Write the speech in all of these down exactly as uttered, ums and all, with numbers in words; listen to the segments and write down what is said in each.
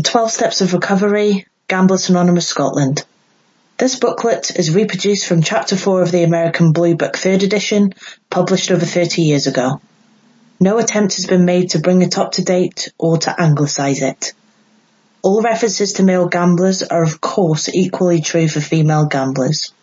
The twelve Steps of Recovery, Gamblers Anonymous, Scotland. This booklet is reproduced from Chapter four of the American Blue Book third edition, published over thirty years ago. No attempt has been made to bring it up to date or to anglicise it. All references to male gamblers are of course equally true for female gamblers.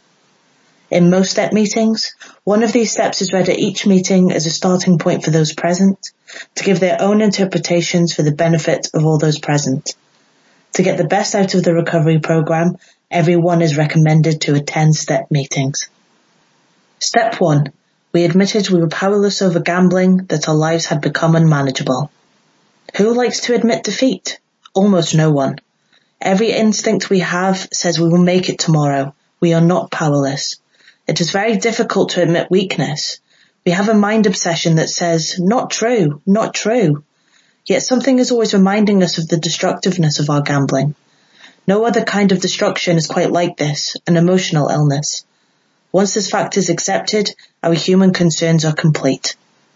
In most step meetings, one of these steps is read at each meeting as a starting point for those present, to give their own interpretations for the benefit of all those present. To get the best out of the recovery program, everyone is recommended to attend step meetings. Step one. We admitted we were powerless over gambling, that our lives had become unmanageable. Who likes to admit defeat? Almost no one. Every instinct we have says we will make it tomorrow. We are not powerless. It is very difficult to admit weakness. We have a mind obsession that says, not true, not true. Yet something is always reminding us of the destructiveness of our gambling. No other kind of destruction is quite like this, an emotional illness. Once this fact is accepted, our human concerns are complete.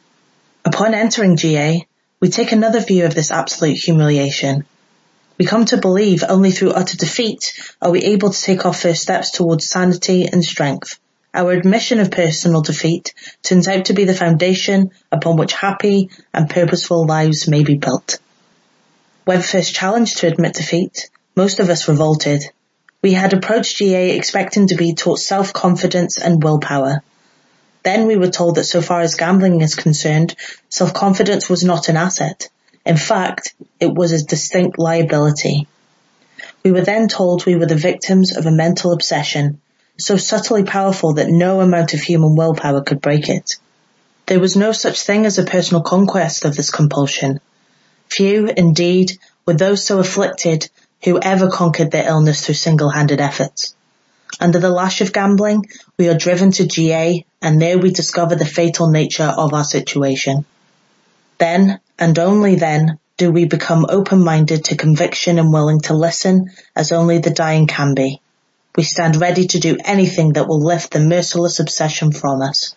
Upon entering G A, we take another view of this absolute humiliation. We come to believe only through utter defeat are we able to take our first steps towards sanity and strength. Our admission of personal defeat turns out to be the foundation upon which happy and purposeful lives may be built. When first challenged to admit defeat, most of us revolted. We had approached G A expecting to be taught self-confidence and willpower. Then we were told that so far as gambling is concerned, self-confidence was not an asset. In fact, it was a distinct liability. We were then told we were the victims of a mental obsession, so subtly powerful that no amount of human willpower could break it. There was no such thing as a personal conquest of this compulsion. Few, indeed, were those so afflicted who ever conquered their illness through single-handed efforts. Under the lash of gambling, we are driven to G A, and there we discover the fatal nature of our situation. Then, and only then, do we become open-minded to conviction and willing to listen as only the dying can be. We stand ready to do anything that will lift the merciless obsession from us.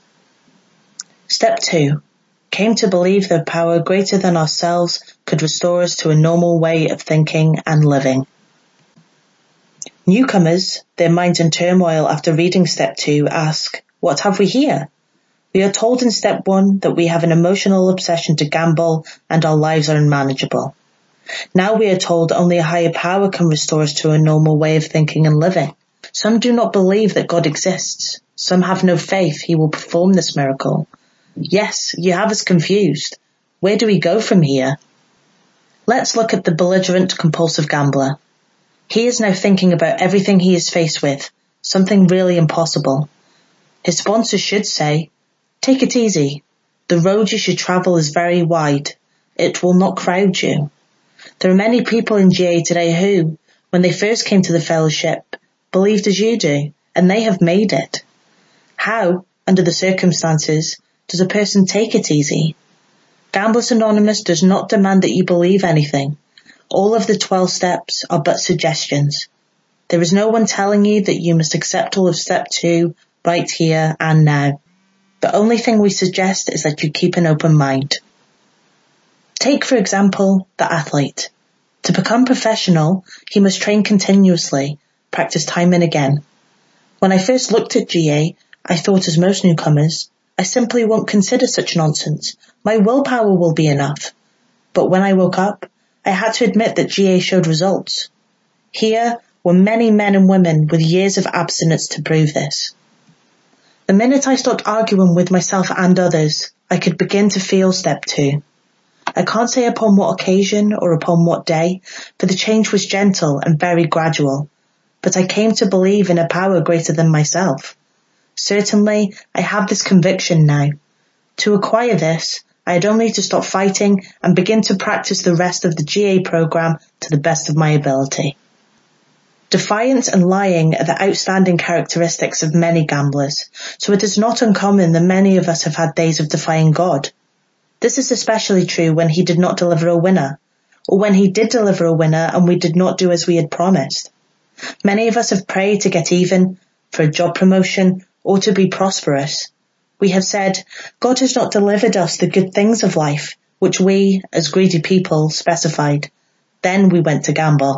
Step two. Came to believe that power greater than ourselves could restore us to a normal way of thinking and living. Newcomers, their minds in turmoil after reading Step two, ask, what have we here? We are told in Step one that we have an emotional obsession to gamble and our lives are unmanageable. Now we are told only a higher power can restore us to a normal way of thinking and living. Some do not believe that God exists. Some have no faith he will perform this miracle. Yes, you have us confused. Where do we go from here? Let's look at the belligerent compulsive gambler. He is now thinking about everything he is faced with, something really impossible. His sponsors should say, take it easy. The road you should travel is very wide. It will not crowd you. There are many people in G A today who, when they first came to the fellowship, believed as you do, and they have made it. How, under the circumstances, does a person take it easy? Gamblers Anonymous does not demand that you believe anything. All of the twelve steps are but suggestions. There is no one telling you that you must accept all of step two right here and now. The only thing we suggest is that you keep an open mind. Take, for example, the athlete. To become professional, he must train continuously, practice time and again. When I first looked at G A, I thought, as most newcomers, I simply won't consider such nonsense. My willpower will be enough. But when I woke up, I had to admit that G A showed results. Here were many men and women with years of abstinence to prove this. The minute I stopped arguing with myself and others, I could begin to feel step two. I can't say upon what occasion or upon what day, for the change was gentle and very gradual. But I came to believe in a power greater than myself. Certainly, I have this conviction now. To acquire this, I had only to stop fighting and begin to practice the rest of the G A program to the best of my ability. Defiance and lying are the outstanding characteristics of many gamblers, so it is not uncommon that many of us have had days of defying God. This is especially true when he did not deliver a winner, or when he did deliver a winner and we did not do as we had promised. Many of us have prayed to get even, for a job promotion, or to be prosperous. We have said, God has not delivered us the good things of life, which we, as greedy people, specified. Then we went to gamble.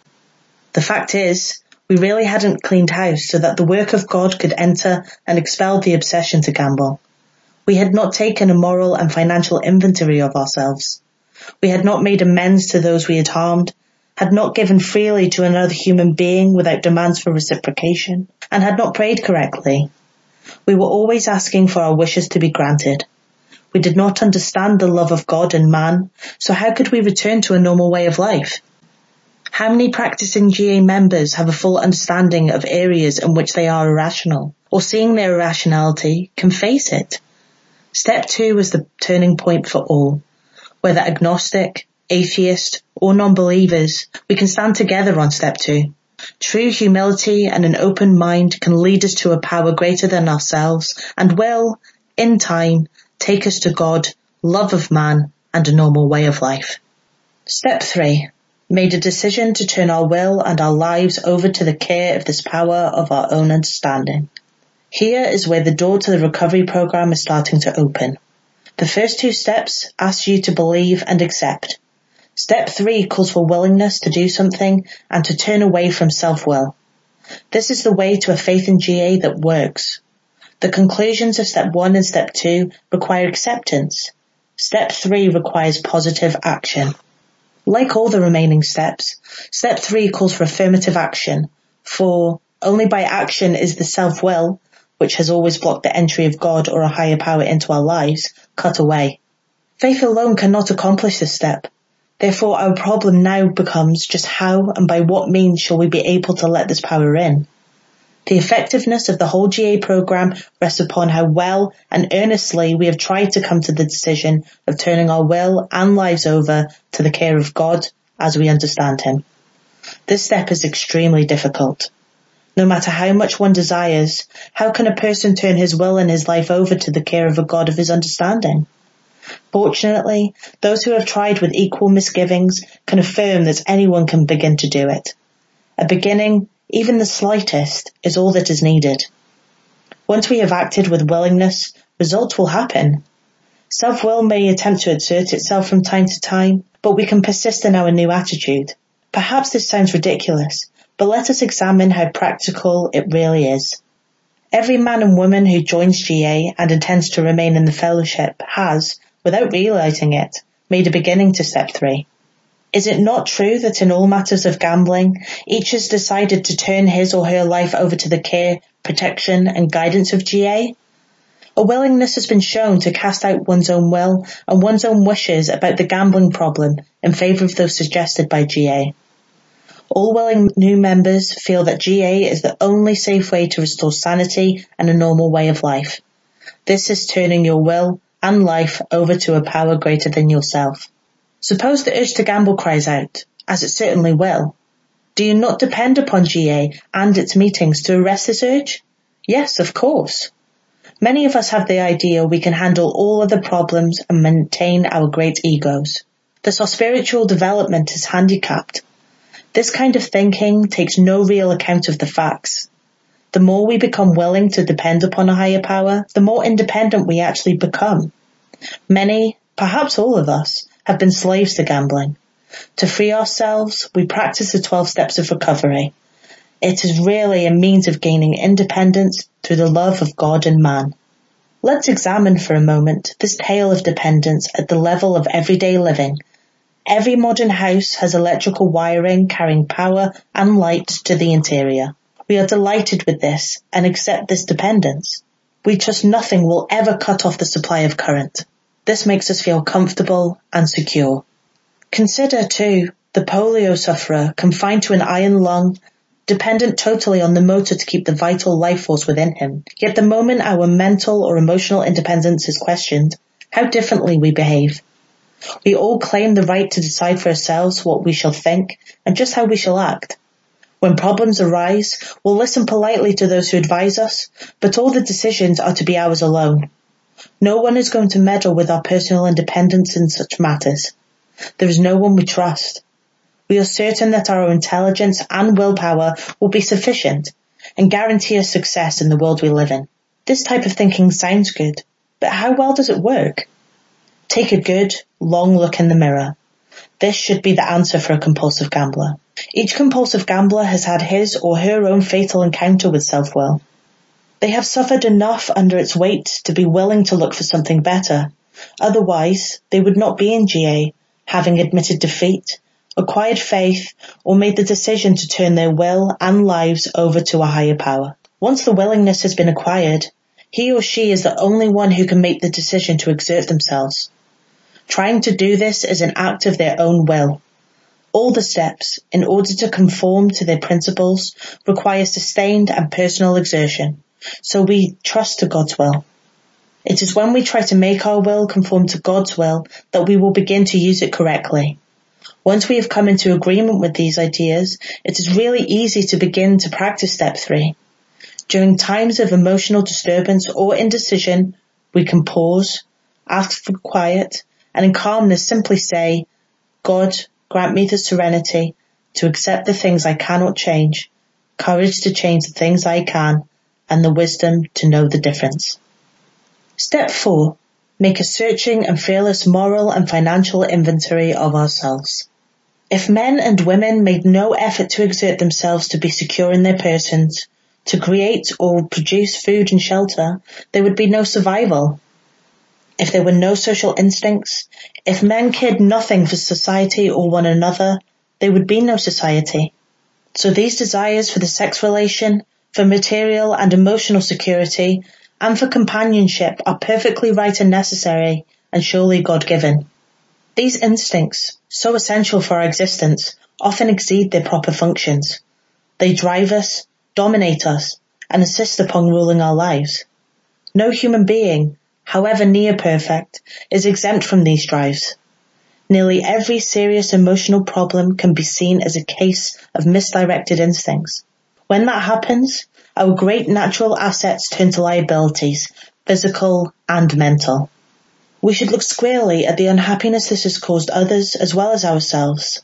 The fact is, we really hadn't cleaned house so that the work of God could enter and expel the obsession to gamble. We had not taken a moral and financial inventory of ourselves. We had not made amends to those we had harmed, had not given freely to another human being without demands for reciprocation, and had not prayed correctly. We were always asking for our wishes to be granted. We did not understand the love of God and man, so how could we return to a normal way of life? How many practicing G A members have a full understanding of areas in which they are irrational, or seeing their irrationality, can face it? Step two was the turning point for all. Whether agnostic, atheist, or non-believers, we can stand together on step two. True humility and an open mind can lead us to a power greater than ourselves and will, in time, take us to God, love of man, and a normal way of life. Step three. Made a decision to turn our will and our lives over to the care of this power of our own understanding. Here is where the door to the recovery program is starting to open. The first two steps ask you to believe and accept. Step three calls for willingness to do something and to turn away from self-will. This is the way to a faith in G A that works. The conclusions of step one and step two require acceptance. Step three requires positive action. Like all the remaining steps, step three calls for affirmative action, for only by action is the self-will, which has always blocked the entry of God or a higher power into our lives, cut away. Faith alone cannot accomplish this step. Therefore, our problem now becomes just how and by what means shall we be able to let this power in? The effectiveness of the whole G A program rests upon how well and earnestly we have tried to come to the decision of turning our will and lives over to the care of God as we understand Him. This step is extremely difficult. No matter how much one desires, how can a person turn his will and his life over to the care of a God of his understanding? Fortunately, those who have tried with equal misgivings can affirm that anyone can begin to do it. A beginning, even the slightest, is all that is needed. Once we have acted with willingness, results will happen. Self-will may attempt to assert itself from time to time, but we can persist in our new attitude. Perhaps this sounds ridiculous, but let us examine how practical it really is. Every man and woman who joins G A and intends to remain in the fellowship has, without realizing it, made a beginning to step three. Is it not true that in all matters of gambling, each has decided to turn his or her life over to the care, protection, and guidance of G A? A willingness has been shown to cast out one's own will and one's own wishes about the gambling problem in favor of those suggested by G A. All willing new members feel that G A is the only safe way to restore sanity and a normal way of life. This is turning your will and life over to a power greater than yourself. Suppose the urge to gamble cries out, as it certainly will. Do you not depend upon G A and its meetings to arrest this urge? Yes, of course. Many of us have the idea we can handle all other problems and maintain our great egos. Thus our spiritual development is handicapped. This kind of thinking takes no real account of the facts. The more we become willing to depend upon a higher power, the more independent we actually become. Many, perhaps all of us, have been slaves to gambling. To free ourselves, we practice the twelve steps of recovery. It is really a means of gaining independence through the love of God and man. Let's examine for a moment this tale of dependence at the level of everyday living. Every modern house has electrical wiring carrying power and light to the interior. We are delighted with this and accept this dependence. We trust nothing will ever cut off the supply of current. This makes us feel comfortable and secure. Consider, too, the polio sufferer confined to an iron lung, dependent totally on the motor to keep the vital life force within him. Yet the moment our mental or emotional independence is questioned, how differently we behave. We all claim the right to decide for ourselves what we shall think and just how we shall act. When problems arise, we'll listen politely to those who advise us, but all the decisions are to be ours alone. No one is going to meddle with our personal independence in such matters. There is no one we trust. We are certain that our intelligence and willpower will be sufficient and guarantee us success in the world we live in. This type of thinking sounds good, but how well does it work? Take a good, long look in the mirror. This should be the answer for a compulsive gambler. Each compulsive gambler has had his or her own fatal encounter with self-will. They have suffered enough under its weight to be willing to look for something better. Otherwise, they would not be in G A, having admitted defeat, acquired faith, or made the decision to turn their will and lives over to a higher power. Once the willingness has been acquired, he or she is the only one who can make the decision to exert themselves. Trying to do this is an act of their own will. All the steps, in order to conform to their principles, require sustained and personal exertion, so we trust to God's will. It is when we try to make our will conform to God's will that we will begin to use it correctly. Once we have come into agreement with these ideas, it is really easy to begin to practice step three. During times of emotional disturbance or indecision, we can pause, ask for quiet, and in calmness simply say, God, grant me the serenity to accept the things I cannot change, courage to change the things I can, and the wisdom to know the difference. Step four. Make a searching and fearless moral and financial inventory of ourselves. If men and women made no effort to exert themselves to be secure in their persons, to create or produce food and shelter, there would be no survival. If there were no social instincts, if men cared nothing for society or one another, there would be no society. So these desires for the sex relation, for material and emotional security, and for companionship are perfectly right and necessary, and surely God-given. These instincts, so essential for our existence, often exceed their proper functions. They drive us, dominate us, and insist upon ruling our lives. No human being, however near perfect, is exempt from these drives. Nearly every serious emotional problem can be seen as a case of misdirected instincts. When that happens, our great natural assets turn to liabilities, physical and mental. We should look squarely at the unhappiness this has caused others as well as ourselves.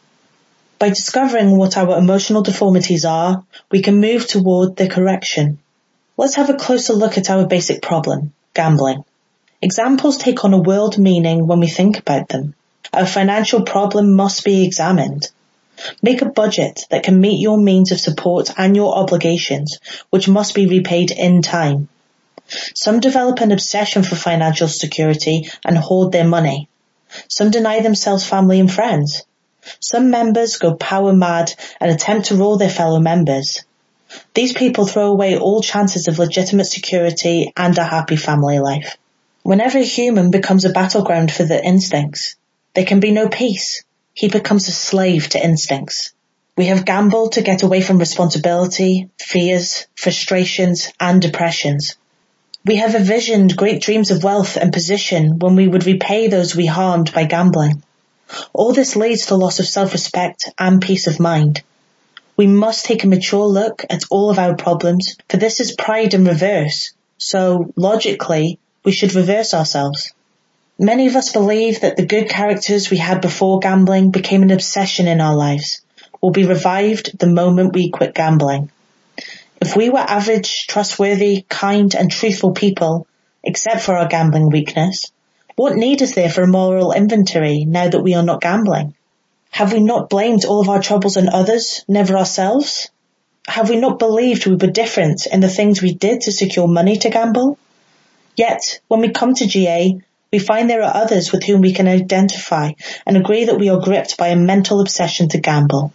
By discovering what our emotional deformities are, we can move toward their correction. Let's have a closer look at our basic problem, gambling. Examples take on a world meaning when we think about them. Our financial problem must be examined. Make a budget that can meet your means of support and your obligations, which must be repaid in time. Some develop an obsession for financial security and hoard their money. Some deny themselves family and friends. Some members go power mad and attempt to rule their fellow members. These people throw away all chances of legitimate security and a happy family life. Whenever a human becomes a battleground for their instincts, there can be no peace. He becomes a slave to instincts. We have gambled to get away from responsibility, fears, frustrations, and depressions. We have envisioned great dreams of wealth and position when we would repay those we harmed by gambling. All this leads to loss of self-respect and peace of mind. We must take a mature look at all of our problems, for this is pride in reverse. So, logically, we should reverse ourselves. Many of us believe that the good characters we had before gambling became an obsession in our lives, will be revived the moment we quit gambling. If we were average, trustworthy, kind and truthful people, except for our gambling weakness, what need is there for a moral inventory now that we are not gambling? Have we not blamed all of our troubles on others, never ourselves? Have we not believed we were different in the things we did to secure money to gamble? Yet, when we come to G A, we find there are others with whom we can identify and agree that we are gripped by a mental obsession to gamble.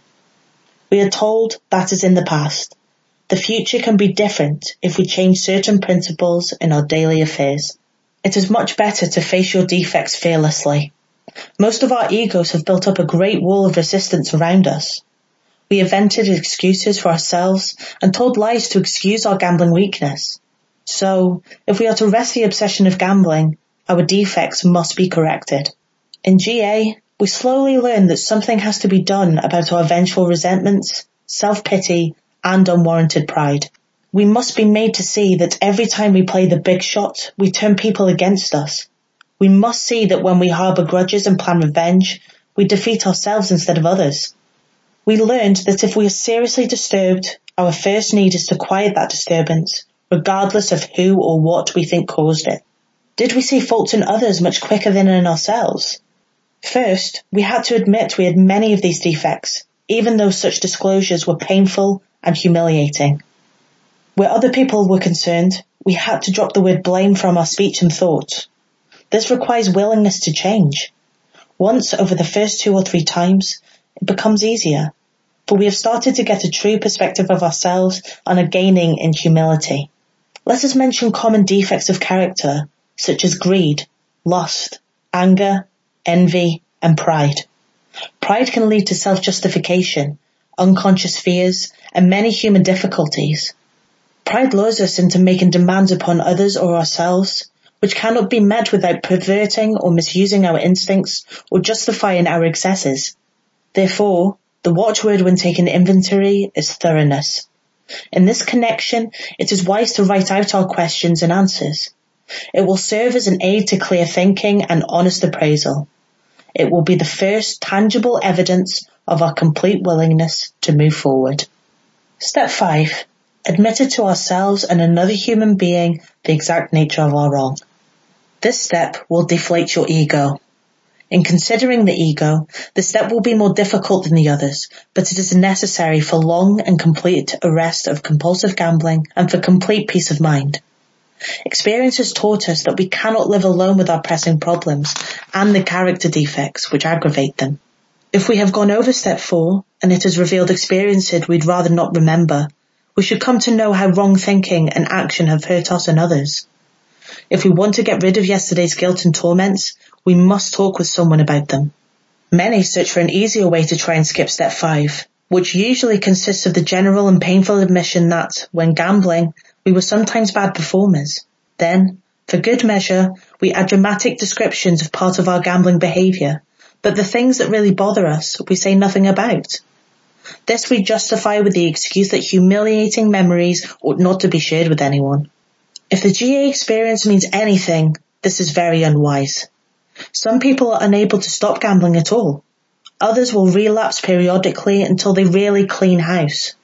We are told that is in the past. The future can be different if we change certain principles in our daily affairs. It is much better to face your defects fearlessly. Most of our egos have built up a great wall of resistance around us. We invented excuses for ourselves and told lies to excuse our gambling weakness. So, if we are to arrest the obsession of gambling, our defects must be corrected. In G A, we slowly learn that something has to be done about our vengeful resentments, self-pity, and unwarranted pride. We must be made to see that every time we play the big shot, we turn people against us. We must see that when we harbour grudges and plan revenge, we defeat ourselves instead of others. We learned that if we are seriously disturbed, our first need is to quiet that disturbance, regardless of who or what we think caused it. Did we see faults in others much quicker than in ourselves? First, we had to admit we had many of these defects, even though such disclosures were painful and humiliating. Where other people were concerned, we had to drop the word blame from our speech and thought. This requires willingness to change. Once over the first two or three times, it becomes easier, for we have started to get a true perspective of ourselves and are gaining in humility. Let us mention common defects of character, such as greed, lust, anger, envy, and pride. Pride can lead to self-justification, unconscious fears, and many human difficulties. Pride lures us into making demands upon others or ourselves, which cannot be met without perverting or misusing our instincts or justifying our excesses. Therefore, the watchword when taking inventory is thoroughness. In this connection, it is wise to write out our questions and answers. It will serve as an aid to clear thinking and honest appraisal. It will be the first tangible evidence of our complete willingness to move forward. Step five. Admitted to ourselves and another human being the exact nature of our wrong. This step will deflate your ego. In considering the ego, the step will be more difficult than the others, but it is necessary for long and complete arrest of compulsive gambling and for complete peace of mind. Experience has taught us that we cannot live alone with our pressing problems and the character defects which aggravate them. If we have gone over step four and it has revealed experiences we'd rather not remember, we should come to know how wrong thinking and action have hurt us and others. If we want to get rid of yesterday's guilt and torments, we must talk with someone about them. Many search for an easier way to try and skip step five, which usually consists of the general and painful admission that, when gambling, we were sometimes bad performers. Then, for good measure, we add dramatic descriptions of part of our gambling behaviour, but the things that really bother us, we say nothing about. This we justify with the excuse that humiliating memories ought not to be shared with anyone. If the G A experience means anything, this is very unwise. Some people are unable to stop gambling at all. Others will relapse periodically until they really clean house.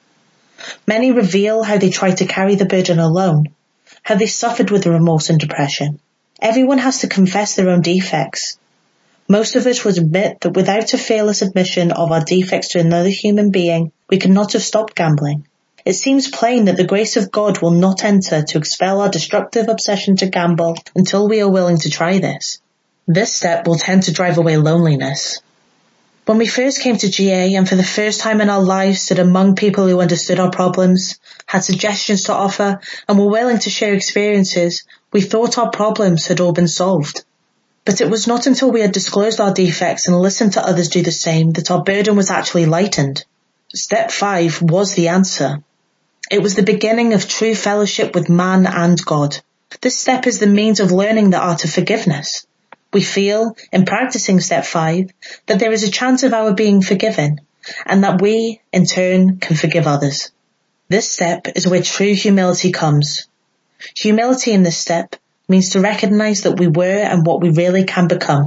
Many reveal how they tried to carry the burden alone, how they suffered with remorse and depression. Everyone has to confess their own defects. Most of us would admit that without a fearless admission of our defects to another human being, we could not have stopped gambling. It seems plain that the grace of God will not enter to expel our destructive obsession to gamble until we are willing to try this. This step will tend to drive away loneliness. When we first came to G A and for the first time in our lives stood among people who understood our problems, had suggestions to offer, and were willing to share experiences, we thought our problems had all been solved. But it was not until we had disclosed our defects and listened to others do the same that our burden was actually lightened. Step five was the answer. It was the beginning of true fellowship with man and God. This step is the means of learning the art of forgiveness. We feel, in practicing step five, that there is a chance of our being forgiven, and that we, in turn, can forgive others. This step is where true humility comes. Humility in this step means to recognize that we were and what we really can become.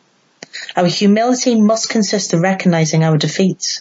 Our humility must consist of recognizing our defeats.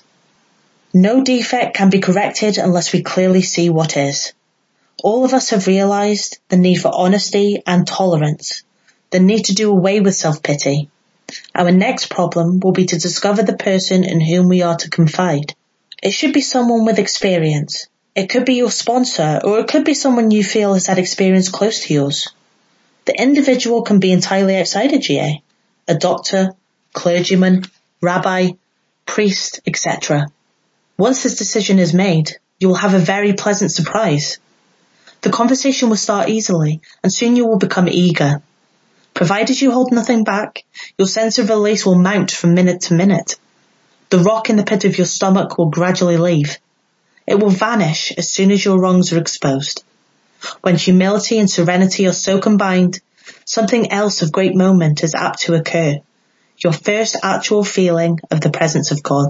No defect can be corrected unless we clearly see what is. All of us have realized the need for honesty and tolerance, the need to do away with self-pity. Our next problem will be to discover the person in whom we are to confide. It should be someone with experience. It could be your sponsor, or it could be someone you feel has had experience close to yours. The individual can be entirely outside of G A, a doctor, clergyman, rabbi, priest, et cetera. Once this decision is made, you will have a very pleasant surprise. The conversation will start easily, and soon you will become eager. Provided you hold nothing back, your sense of release will mount from minute to minute. The rock in the pit of your stomach will gradually leave. It will vanish as soon as your wrongs are exposed. When humility and serenity are so combined, something else of great moment is apt to occur. Your first actual feeling of the presence of God.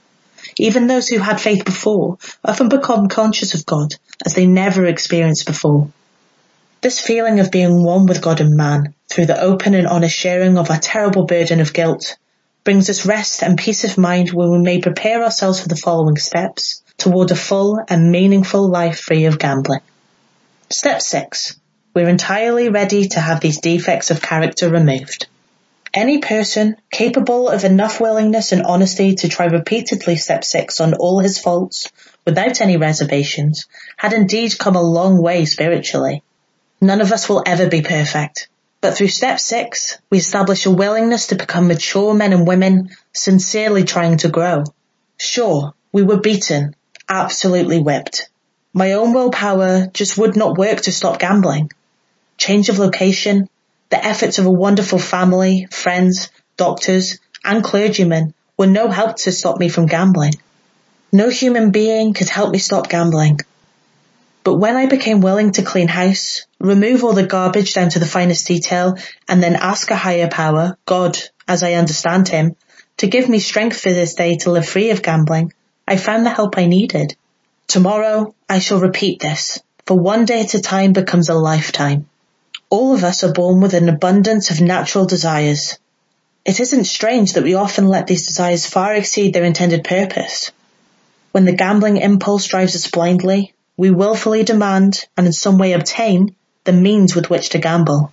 Even those who had faith before often become conscious of God as they never experienced before. This feeling of being one with God and man through the open and honest sharing of our terrible burden of guilt brings us rest and peace of mind where we may prepare ourselves for the following steps toward a full and meaningful life free of gambling. Step six. We're entirely ready to have these defects of character removed. Any person capable of enough willingness and honesty to try repeatedly step six on all his faults without any reservations had indeed come a long way spiritually. None of us will ever be perfect, but through step six, we establish a willingness to become mature men and women sincerely trying to grow. Sure, we were beaten, absolutely whipped. My own willpower just would not work to stop gambling. Change of location, the efforts of a wonderful family, friends, doctors, and clergymen were no help to stop me from gambling. No human being could help me stop gambling. But when I became willing to clean house, remove all the garbage down to the finest detail, and then ask a higher power, God, as I understand him, to give me strength for this day to live free of gambling, I found the help I needed. Tomorrow, I shall repeat this, for one day at a time becomes a lifetime. All of us are born with an abundance of natural desires. It isn't strange that we often let these desires far exceed their intended purpose. When the gambling impulse drives us blindly, we willfully demand and in some way obtain the means with which to gamble.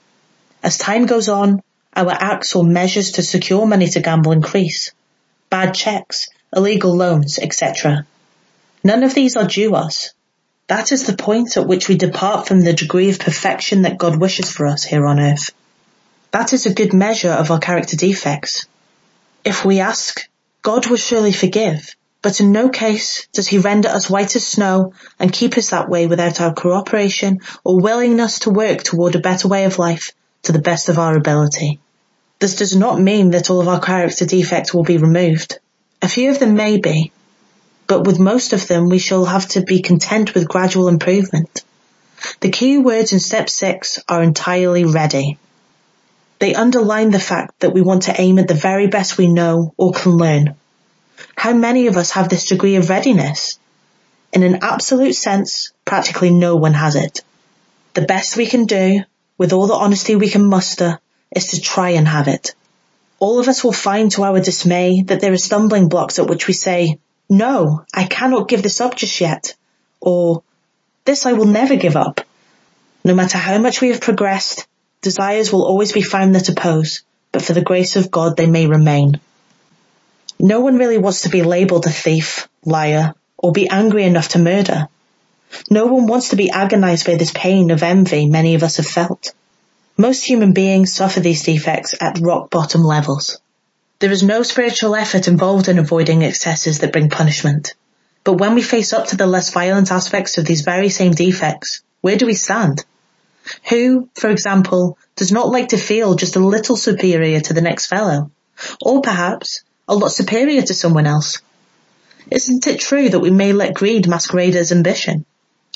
As time goes on, our acts or measures to secure money to gamble increase. Bad checks, illegal loans, et cetera. None of these are due us. That is the point at which we depart from the degree of perfection that God wishes for us here on earth. That is a good measure of our character defects. If we ask, God will surely forgive, but in no case does he render us white as snow and keep us that way without our cooperation or willingness to work toward a better way of life to the best of our ability. This does not mean that all of our character defects will be removed. A few of them may be, but with most of them we shall have to be content with gradual improvement. The key words in step six are entirely ready. They underline the fact that we want to aim at the very best we know or can learn. How many of us have this degree of readiness? In an absolute sense, practically no one has it. The best we can do, with all the honesty we can muster, is to try and have it. All of us will find to our dismay that there are stumbling blocks at which we say, no, I cannot give this up just yet, or this I will never give up. No matter how much we have progressed, desires will always be found that oppose, but for the grace of God they may remain. No one really wants to be labelled a thief, liar, or be angry enough to murder. No one wants to be agonized by this pain of envy many of us have felt. Most human beings suffer these defects at rock bottom levels. There is no spiritual effort involved in avoiding excesses that bring punishment. But when we face up to the less violent aspects of these very same defects, where do we stand? Who, for example, does not like to feel just a little superior to the next fellow? Or perhaps a lot superior to someone else? Isn't it true that we may let greed masquerade as ambition?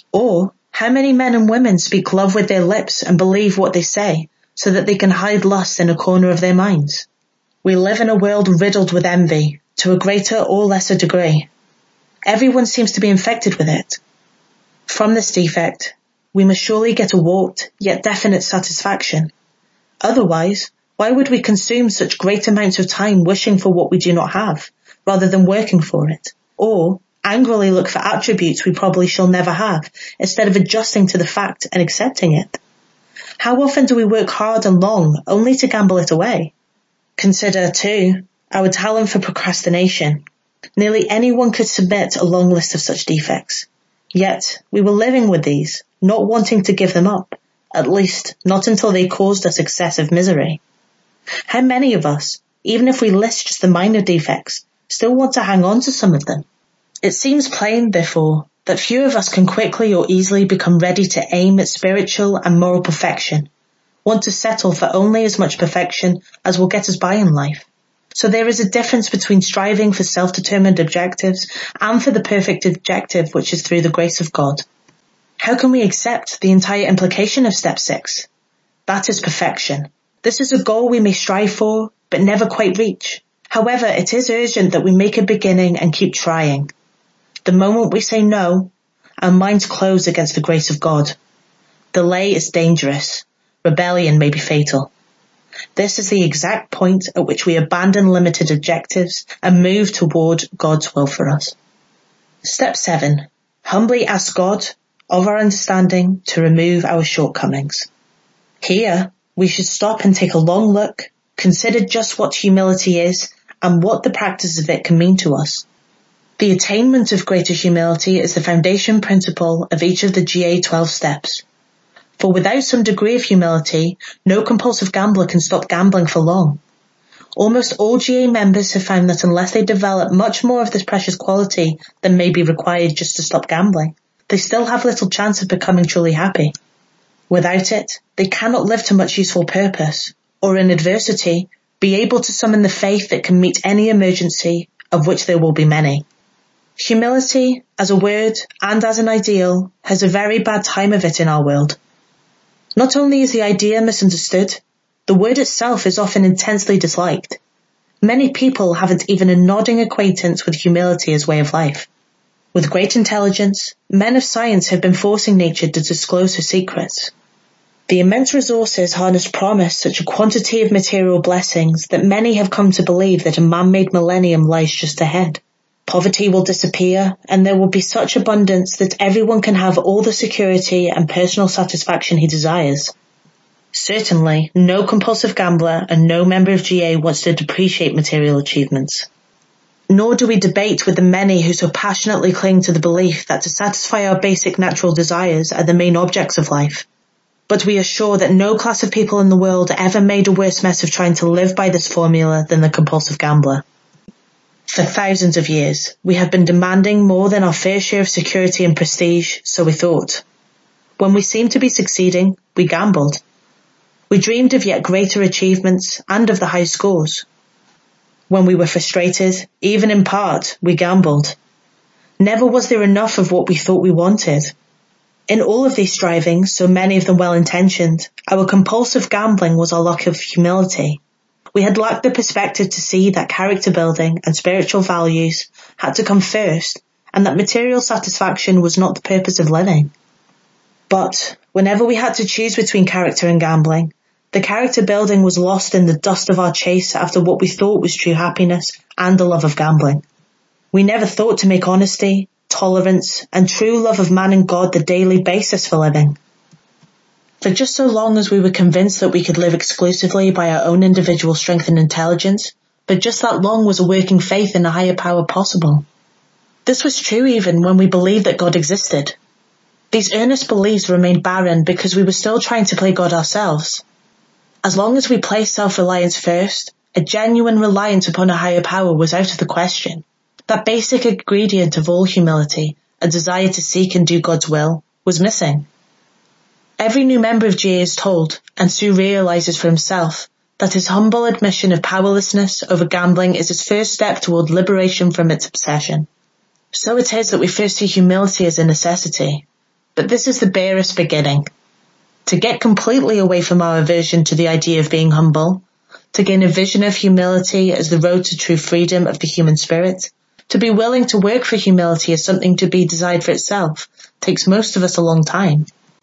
Or how many men and women speak love with their lips and believe what they say so that they can hide lust in a corner of their minds? We live in a world riddled with envy, to a greater or lesser degree. Everyone seems to be infected with it. From this defect, we must surely get a warped, yet definite satisfaction. Otherwise, why would we consume such great amounts of time wishing for what we do not have, rather than working for it? Or angrily look for attributes we probably shall never have, instead of adjusting to the fact and accepting it? How often do we work hard and long, only to gamble it away? Consider, too, our talent for procrastination. Nearly anyone could submit a long list of such defects. Yet, we were living with these, not wanting to give them up, at least not until they caused us excessive misery. How many of us, even if we list just the minor defects, still want to hang on to some of them? It seems plain, therefore, that few of us can quickly or easily become ready to aim at spiritual and moral perfection, want to settle for only as much perfection as will get us by in life. So there is a difference between striving for self-determined objectives and for the perfect objective which is through the grace of God. How can we accept the entire implication of step six? That is perfection. This is a goal we may strive for, but never quite reach. However, it is urgent that we make a beginning and keep trying. The moment we say no, our minds close against the grace of God. Delay is dangerous. Rebellion may be fatal. This is the exact point at which we abandon limited objectives and move toward God's will for us. Step seven. Humbly ask God, of our understanding, to remove our shortcomings. Here, we should stop and take a long look, consider just what humility is and what the practice of it can mean to us. The attainment of greater humility is the foundation principle of each of the G A twelve steps. For without some degree of humility, no compulsive gambler can stop gambling for long. Almost all G A members have found that unless they develop much more of this precious quality than may be required just to stop gambling, they still have little chance of becoming truly happy. Without it, they cannot live to much useful purpose, or in adversity, be able to summon the faith that can meet any emergency, of which there will be many. Humility, as a word and as an ideal, has a very bad time of it in our world. Not only is the idea misunderstood, the word itself is often intensely disliked. Many people haven't even a nodding acquaintance with humility as way of life. With great intelligence, men of science have been forcing nature to disclose her secrets. The immense resources harness promise such a quantity of material blessings that many have come to believe that a man-made millennium lies just ahead. Poverty will disappear, and there will be such abundance that everyone can have all the security and personal satisfaction he desires. Certainly, no compulsive gambler and no member of G A wants to depreciate material achievements. Nor do we debate with the many who so passionately cling to the belief that to satisfy our basic natural desires are the main objects of life. But we are sure that no class of people in the world ever made a worse mess of trying to live by this formula than the compulsive gambler. For thousands of years, we have been demanding more than our fair share of security and prestige, so we thought. When we seemed to be succeeding, we gambled. We dreamed of yet greater achievements and of the high scores. When we were frustrated, even in part, we gambled. Never was there enough of what we thought we wanted. In all of these strivings, so many of them well-intentioned, our compulsive gambling was our lack of humility. We had lacked the perspective to see that character building and spiritual values had to come first, and that material satisfaction was not the purpose of living. But whenever we had to choose between character and gambling, the character building was lost in the dust of our chase after what we thought was true happiness and the love of gambling. We never thought to make honesty, tolerance, and true love of man and God the daily basis for living. For just so long as we were convinced that we could live exclusively by our own individual strength and intelligence, but just that long was a working faith in a higher power possible. This was true even when we believed that God existed. These earnest beliefs remained barren because we were still trying to play God ourselves. As long as we placed self-reliance first, a genuine reliance upon a higher power was out of the question. That basic ingredient of all humility, a desire to seek and do God's will, was missing. Every new member of G A is told, and soon realizes for himself, that his humble admission of powerlessness over gambling is his first step toward liberation from its obsession. So it is that we first see humility as a necessity, but this is the barest beginning. To get completely away from our aversion to the idea of being humble, to gain a vision of humility as the road to true freedom of the human spirit, to be willing to work for humility as something to be desired for itself, takes most of us a long time.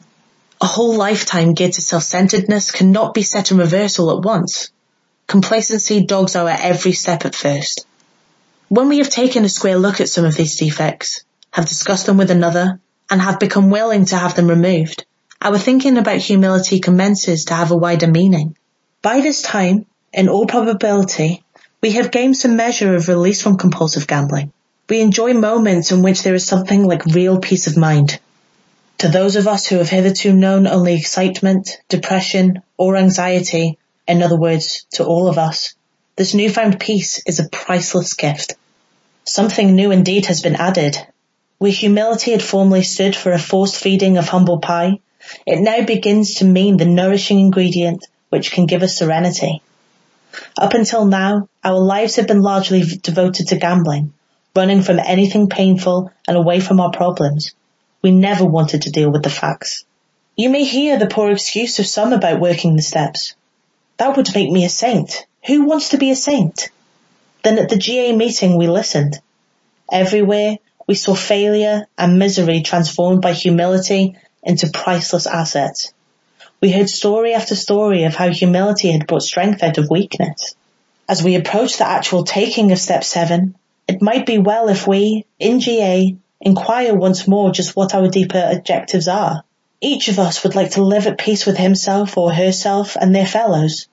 A whole lifetime geared to self-centeredness cannot be set in reversal at once. Complacency dogs our every step at first. When we have taken a square look at some of these defects, have discussed them with another, and have become willing to have them removed, our thinking about humility commences to have a wider meaning. By this time, in all probability, we have gained some measure of release from compulsive gambling. We enjoy moments in which there is something like real peace of mind. To those of us who have hitherto known only excitement, depression, or anxiety, in other words, to all of us, this newfound peace is a priceless gift. Something new indeed has been added. Where humility had formerly stood for a forced feeding of humble pie, it now begins to mean the nourishing ingredient which can give us serenity. Up until now, our lives have been largely devoted to gambling, running from anything painful and away from our problems. We never wanted to deal with the facts. You may hear the poor excuse of some about working the steps. That would make me a saint. Who wants to be a saint? Then at the G A meeting we listened. Everywhere we saw failure and misery transformed by humility into priceless assets. We heard story after story of how humility had brought strength out of weakness. As we approach the actual taking of step seven, it might be well if we, in G A, inquire once more just what our deeper objectives are. Each of us would like to live at peace with himself or herself and their fellows.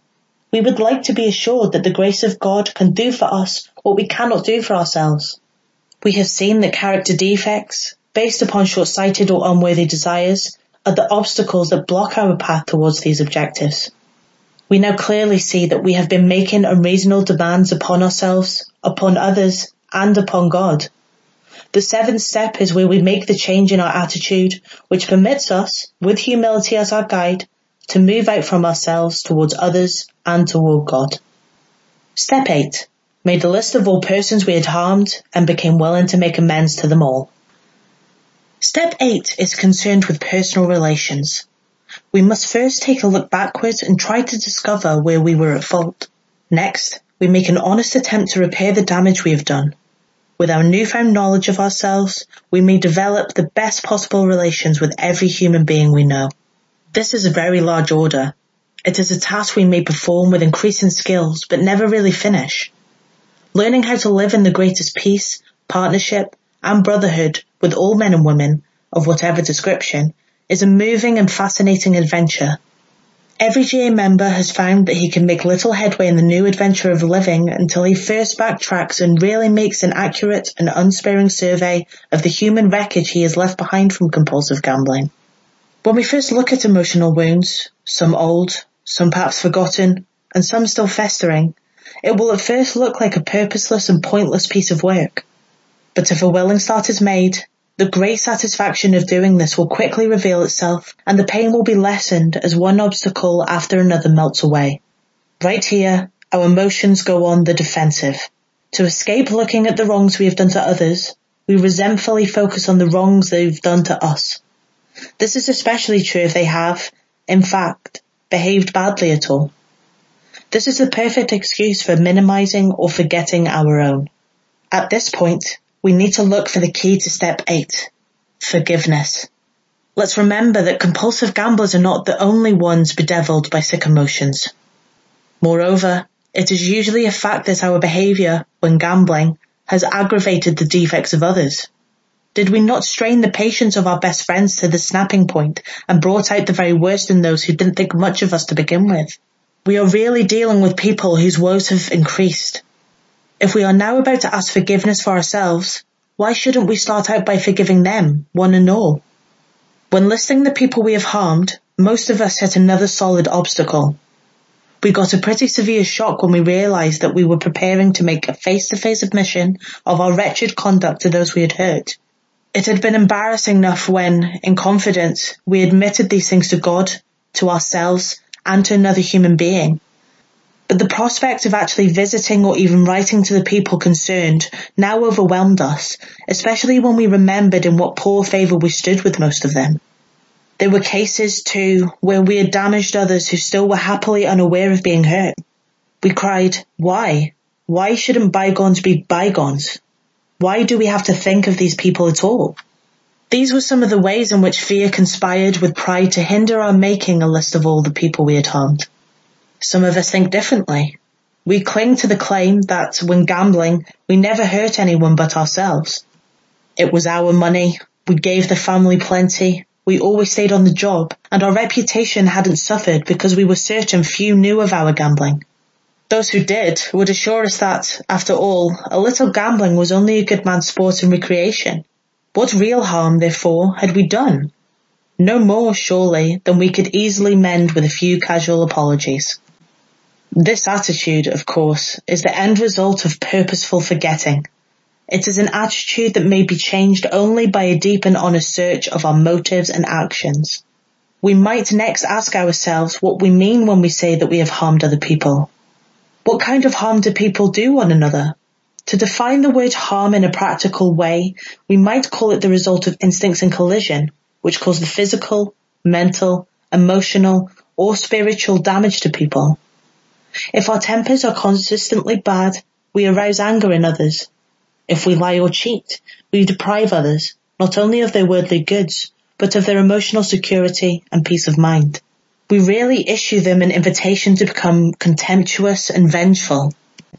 We would like to be assured that the grace of God can do for us what we cannot do for ourselves. We have seen that character defects, based upon short-sighted or unworthy desires, are the obstacles that block our path towards these objectives. We now clearly see that we have been making unreasonable demands upon ourselves, upon others, and upon God. The seventh step is where we make the change in our attitude, which permits us, with humility as our guide, to move out from ourselves towards others and toward God. Step eight. Made a list of all persons we had harmed and became willing to make amends to them all. Step eight is concerned with personal relations. We must first take a look backwards and try to discover where we were at fault. Next, we make an honest attempt to repair the damage we have done. With our newfound knowledge of ourselves, we may develop the best possible relations with every human being we know. This is a very large order. It is a task we may perform with increasing skills, but never really finish. Learning how to live in the greatest peace, partnership, and brotherhood with all men and women, of whatever description, is a moving and fascinating adventure. Every G A member has found that he can make little headway in the new adventure of living until he first backtracks and really makes an accurate and unsparing survey of the human wreckage he has left behind from compulsive gambling. When we first look at emotional wounds, some old, some perhaps forgotten, and some still festering, it will at first look like a purposeless and pointless piece of work. But if a willing start is made, the great satisfaction of doing this will quickly reveal itself, and the pain will be lessened as one obstacle after another melts away. Right here, our emotions go on the defensive. To escape looking at the wrongs we have done to others, we resentfully focus on the wrongs they've done to us. This is especially true if they have, in fact, behaved badly at all. This is the perfect excuse for minimizing or forgetting our own. At this point, we need to look for the key to step eight, forgiveness. Let's remember that compulsive gamblers are not the only ones bedeviled by sick emotions. Moreover, it is usually a fact that our behavior, when gambling, has aggravated the defects of others. Did we not strain the patience of our best friends to the snapping point and brought out the very worst in those who didn't think much of us to begin with? We are really dealing with people whose woes have increased. If we are now about to ask forgiveness for ourselves, why shouldn't we start out by forgiving them, one and all? When listing the people we have harmed, most of us hit another solid obstacle. We got a pretty severe shock when we realized that we were preparing to make a face-to-face admission of our wretched conduct to those we had hurt. It had been embarrassing enough when, in confidence, we admitted these things to God, to ourselves, and to another human being. But the prospect of actually visiting or even writing to the people concerned now overwhelmed us, especially when we remembered in what poor favour we stood with most of them. There were cases, too, where we had damaged others who still were happily unaware of being hurt. We cried, why? Why shouldn't bygones be bygones? Why do we have to think of these people at all? These were some of the ways in which fear conspired with pride to hinder our making a list of all the people we had harmed. Some of us think differently. We cling to the claim that, when gambling, we never hurt anyone but ourselves. It was our money, we gave the family plenty, we always stayed on the job, and our reputation hadn't suffered because we were certain few knew of our gambling. Those who did would assure us that, after all, a little gambling was only a good man's sport and recreation. What real harm, therefore, had we done? No more, surely, than we could easily mend with a few casual apologies. This attitude, of course, is the end result of purposeful forgetting. It is an attitude that may be changed only by a deep and honest search of our motives and actions. We might next ask ourselves what we mean when we say that we have harmed other people. What kind of harm do people do one another? To define the word harm in a practical way, we might call it the result of instincts in collision, which cause the physical, mental, emotional, or spiritual damage to people. If our tempers are consistently bad, we arouse anger in others. If we lie or cheat, we deprive others, not only of their worldly goods, but of their emotional security and peace of mind. We rarely issue them an invitation to become contemptuous and vengeful.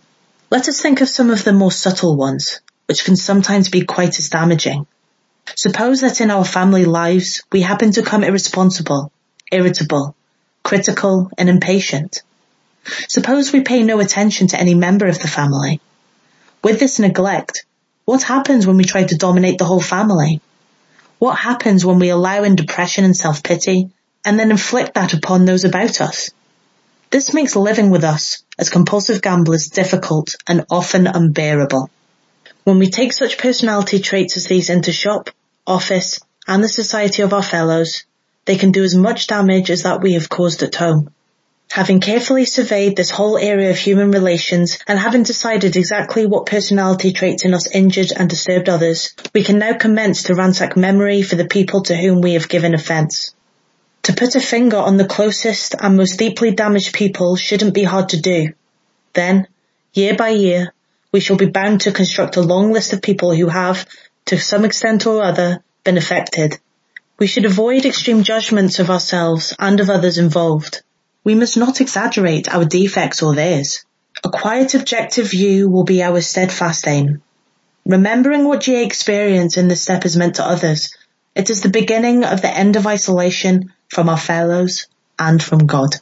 Let us think of some of the more subtle ones, which can sometimes be quite as damaging. Suppose that in our family lives we happen to become irresponsible, irritable, critical, and impatient. Suppose we pay no attention to any member of the family. With this neglect, what happens when we try to dominate the whole family? What happens when we allow in depression and self-pity and then inflict that upon those about us? This makes living with us as compulsive gamblers difficult and often unbearable. When we take such personality traits as these into shop, office, and the society of our fellows, they can do as much damage as that we have caused at home. Having carefully surveyed this whole area of human relations and having decided exactly what personality traits in us injured and disturbed others, we can now commence to ransack memory for the people to whom we have given offence. To put a finger on the closest and most deeply damaged people shouldn't be hard to do. Then, year by year, we shall be bound to construct a long list of people who have, to some extent or other, been affected. We should avoid extreme judgments of ourselves and of others involved. We must not exaggerate our defects or theirs. A quiet objective view will be our steadfast aim. Remembering what G A experience in this step has meant to others, it is the beginning of the end of isolation from our fellows and from God.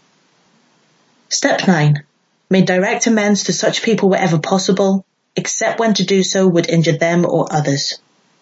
Step nine. Make direct amends to such people wherever possible, except when to do so would injure them or others.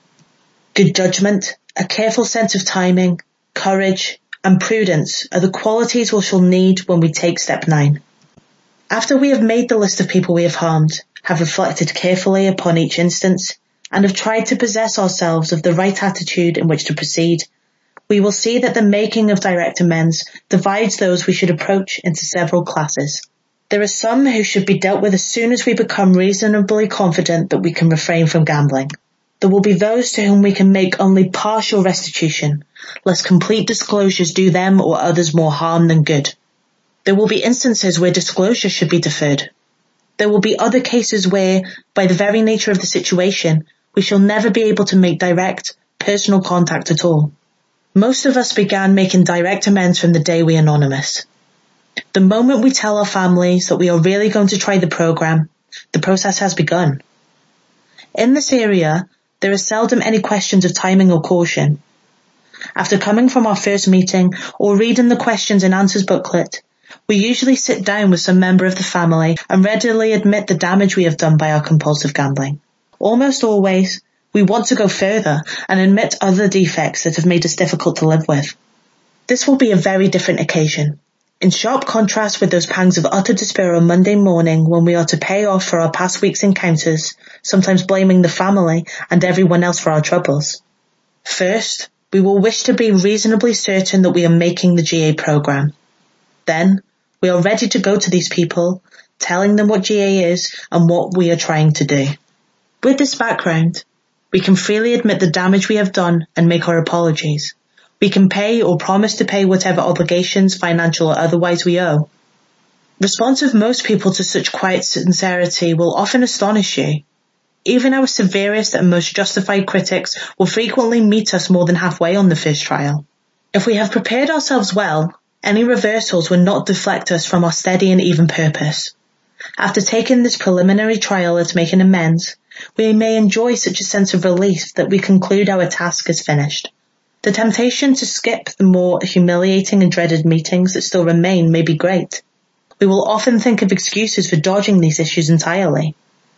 Good judgment, a careful sense of timing, courage, and prudence are the qualities we shall need when we take step nine. After we have made the list of people we have harmed, have reflected carefully upon each instance, and have tried to possess ourselves of the right attitude in which to proceed, we will see that the making of direct amends divides those we should approach into several classes. There are some who should be dealt with as soon as we become reasonably confident that we can refrain from gambling. There will be those to whom we can make only partial restitution, lest complete disclosures do them or others more harm than good. There will be instances where disclosure should be deferred. There will be other cases where, by the very nature of the situation, we shall never be able to make direct, personal contact at all. Most of us began making direct amends from the day we anonymous. The moment we tell our families that we are really going to try the program, the process has begun. In this area, there are seldom any questions of timing or caution. After coming from our first meeting or reading the questions and answers booklet, we usually sit down with some member of the family and readily admit the damage we have done by our compulsive gambling. Almost always, we want to go further and admit other defects that have made us difficult to live with. This will be a very different occasion. In sharp contrast with those pangs of utter despair on Monday morning when we are to pay off for our past week's encounters, sometimes blaming the family and everyone else for our troubles. First, we will wish to be reasonably certain that we are making the G A program. Then, we are ready to go to these people, telling them what G A is and what we are trying to do. With this background, we can freely admit the damage we have done and make our apologies. We can pay or promise to pay whatever obligations, financial or otherwise, we owe. Response of most people to such quiet sincerity will often astonish you. Even our severest and most justified critics will frequently meet us more than halfway on the first trial. If we have prepared ourselves well, any reversals will not deflect us from our steady and even purpose. After taking this preliminary trial at making amends, we may enjoy such a sense of relief that we conclude our task is finished. The temptation to skip the more humiliating and dreaded meetings that still remain may be great. We will often think of excuses for dodging these issues entirely.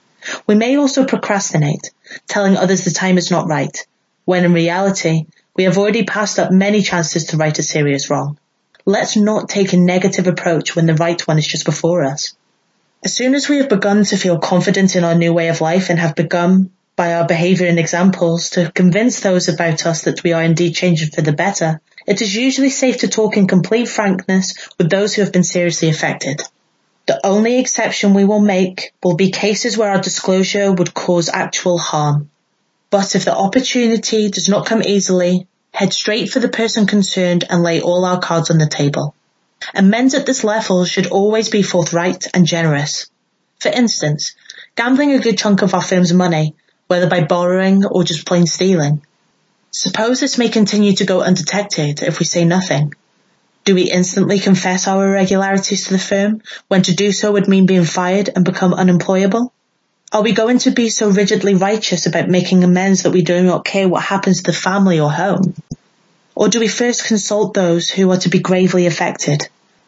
We may also procrastinate, telling others the time is not right, when in reality, we have already passed up many chances to right a serious wrong. Let's not take a negative approach when the right one is just before us. As soon as we have begun to feel confident in our new way of life and have begun, by our behaviour and examples, to convince those about us that we are indeed changing for the better, it is usually safe to talk in complete frankness with those who have been seriously affected. The only exception we will make will be cases where our disclosure would cause actual harm. But if the opportunity does not come easily, head straight for the person concerned and lay all our cards on the table. Amends at this level should always be forthright and generous. For instance, gambling a good chunk of our firm's money, whether by borrowing or just plain stealing. Suppose this may continue to go undetected if we say nothing. Do we instantly confess our irregularities to the firm, when to do so would mean being fired and become unemployable? Are we going to be so rigidly righteous about making amends that we do not care what happens to the family or home? Or do we first consult those who are to be gravely affected?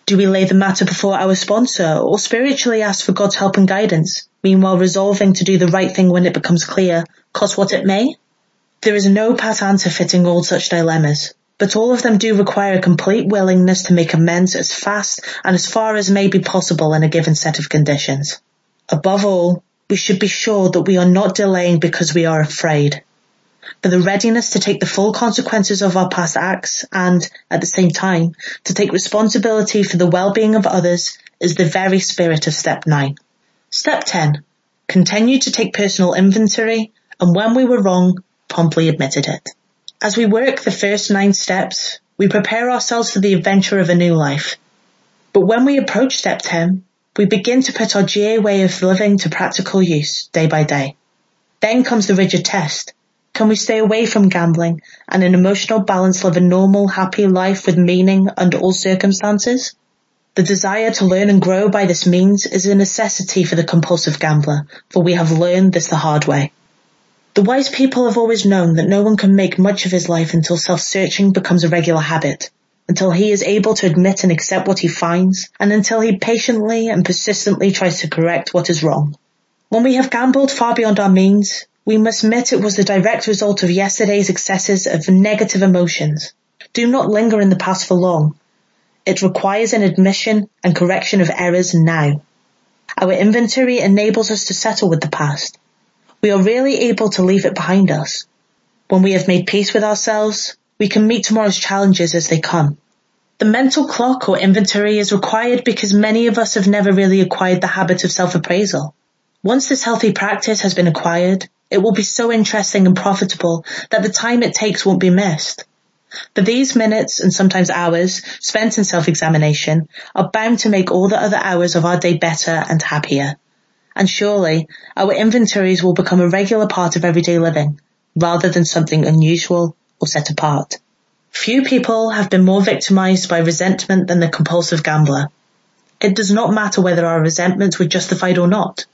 Do we lay the matter before our sponsor or spiritually ask for God's help and guidance, meanwhile resolving to do the right thing when it becomes clear, cost what it may? There is no pat answer fitting all such dilemmas, but all of them do require a complete willingness to make amends as fast and as far as may be possible in a given set of conditions. Above all, we should be sure that we are not delaying because we are afraid. For the readiness to take the full consequences of our past acts and, at the same time, to take responsibility for the well-being of others is the very spirit of Step nine. Step ten. Continue to take personal inventory, and when we were wrong, promptly admitted it. As we work the first nine steps, we prepare ourselves for the adventure of a new life. But when we approach Step ten, we begin to put our G A way of living to practical use day by day. Then comes the rigid test. Can we stay away from gambling and in emotional balance live a normal, happy life with meaning under all circumstances? The desire to learn and grow by this means is a necessity for the compulsive gambler, for we have learned this the hard way. The wise people have always known that no one can make much of his life until self-searching becomes a regular habit, until he is able to admit and accept what he finds, and until he patiently and persistently tries to correct what is wrong. When we have gambled far beyond our means, we must admit it was the direct result of yesterday's excesses of negative emotions. Do not linger in the past for long. It requires an admission and correction of errors now. Our inventory enables us to settle with the past. We are really able to leave it behind us. When we have made peace with ourselves, we can meet tomorrow's challenges as they come. The mental clock or inventory is required because many of us have never really acquired the habit of self-appraisal. Once this healthy practice has been acquired, it will be so interesting and profitable that the time it takes won't be missed. But these minutes and sometimes hours spent in self-examination are bound to make all the other hours of our day better and happier. And surely our inventories will become a regular part of everyday living, rather than something unusual or set apart. Few people have been more victimized by resentment than the compulsive gambler. It does not matter whether our resentments were justified or not.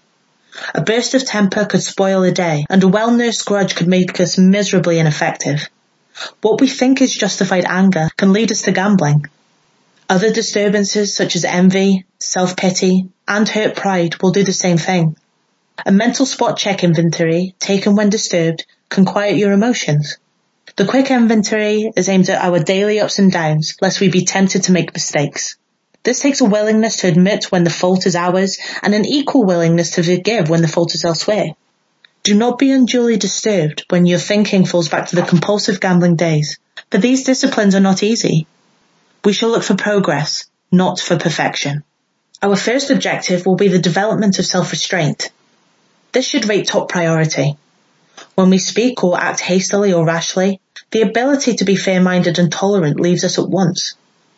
A burst of temper could spoil a day, and a well-nursed grudge could make us miserably ineffective. What we think is justified anger can lead us to gambling. Other disturbances such as envy, self-pity, and hurt pride will do the same thing. A mental spot check inventory, taken when disturbed, can quiet your emotions. The quick inventory is aimed at our daily ups and downs, lest we be tempted to make mistakes. This takes a willingness to admit when the fault is ours and an equal willingness to forgive when the fault is elsewhere. Do not be unduly disturbed when your thinking falls back to the compulsive gambling days, for these disciplines are not easy. We shall look for progress, not for perfection. Our first objective will be the development of self-restraint. This should rate top priority. When we speak or act hastily or rashly, the ability to be fair-minded and tolerant leaves us at once.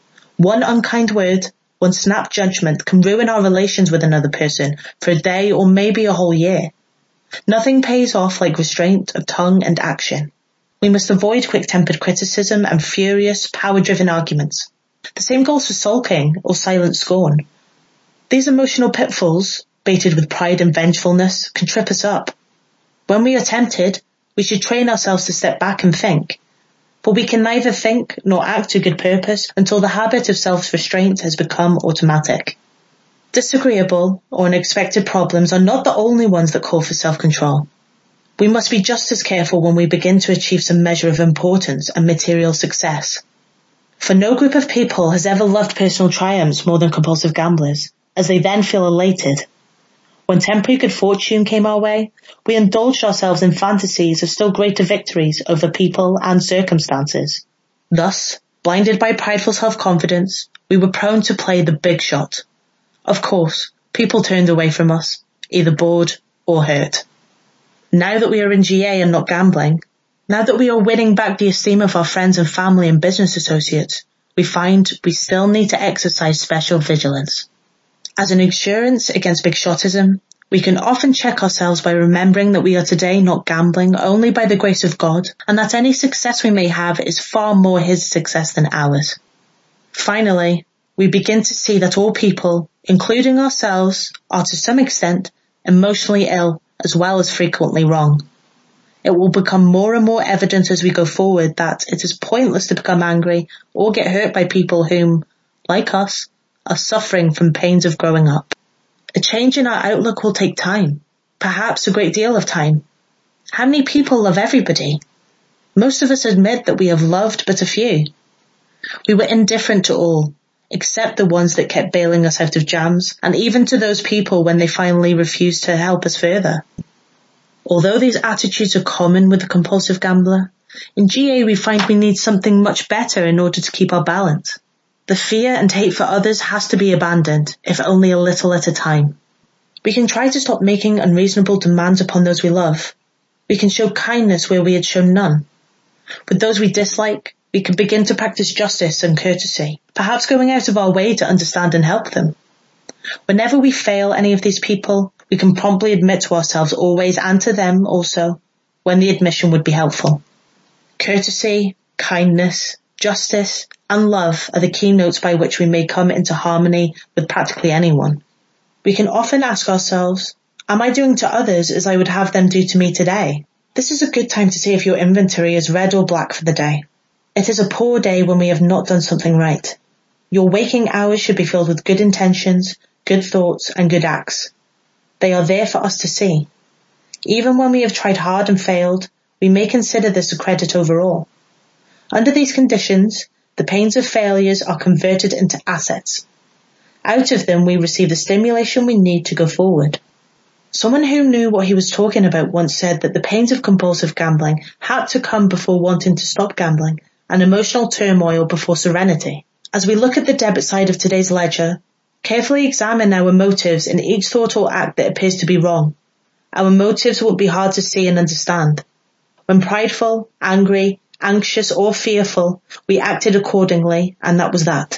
One unkind word, one snap judgment can ruin our relations with another person for a day or maybe a whole year. Nothing pays off like restraint of tongue and action. We must avoid quick-tempered criticism and furious, power-driven arguments. The same goes for sulking or silent scorn. These emotional pitfalls, baited with pride and vengefulness, can trip us up. When we are tempted, we should train ourselves to step back and think. For we can neither think nor act to good purpose until the habit of self-restraint has become automatic. Disagreeable or unexpected problems are not the only ones that call for self-control. We must be just as careful when we begin to achieve some measure of importance and material success. For no group of people has ever loved personal triumphs more than compulsive gamblers, as they then feel elated. When temporary good fortune came our way, we indulged ourselves in fantasies of still greater victories over people and circumstances. Thus, blinded by prideful self-confidence, we were prone to play the big shot. Of course, people turned away from us, either bored or hurt. Now that we are in G A and not gambling, now that we are winning back the esteem of our friends and family and business associates, we find we still need to exercise special vigilance. As an insurance against big shotism, we can often check ourselves by remembering that we are today not gambling only by the grace of God, and that any success we may have is far more His success than ours. Finally, we begin to see that all people, including ourselves, are to some extent emotionally ill as well as frequently wrong. It will become more and more evident as we go forward that it is pointless to become angry or get hurt by people whom, like us, are suffering from pains of growing up. A change in our outlook will take time, perhaps a great deal of time. How many people love everybody? Most of us admit that we have loved but a few. We were indifferent to all, except the ones that kept bailing us out of jams, and even to those people when they finally refused to help us further. Although these attitudes are common with the compulsive gambler, in G A we find we need something much better in order to keep our balance. The fear and hate for others has to be abandoned, if only a little at a time. We can try to stop making unreasonable demands upon those we love. We can show kindness where we had shown none. With those we dislike, we can begin to practice justice and courtesy, perhaps going out of our way to understand and help them. Whenever we fail any of these people, we can promptly admit to ourselves always and to them also, when the admission would be helpful. Courtesy, kindness, justice, and love are the keynotes by which we may come into harmony with practically anyone. We can often ask ourselves, am I doing to others as I would have them do to me today? This is a good time to see if your inventory is red or black for the day. It is a poor day when we have not done something right. Your waking hours should be filled with good intentions, good thoughts, and good acts. They are there for us to see. Even when we have tried hard and failed, we may consider this a credit overall. Under these conditions, the pains of failures are converted into assets. Out of them we receive the stimulation we need to go forward. Someone who knew what he was talking about once said that the pains of compulsive gambling had to come before wanting to stop gambling, and emotional turmoil before serenity. As we look at the debit side of today's ledger, carefully examine our motives in each thought or act that appears to be wrong. Our motives will be hard to see and understand. When prideful, angry, anxious, or fearful, we acted accordingly, and that was that.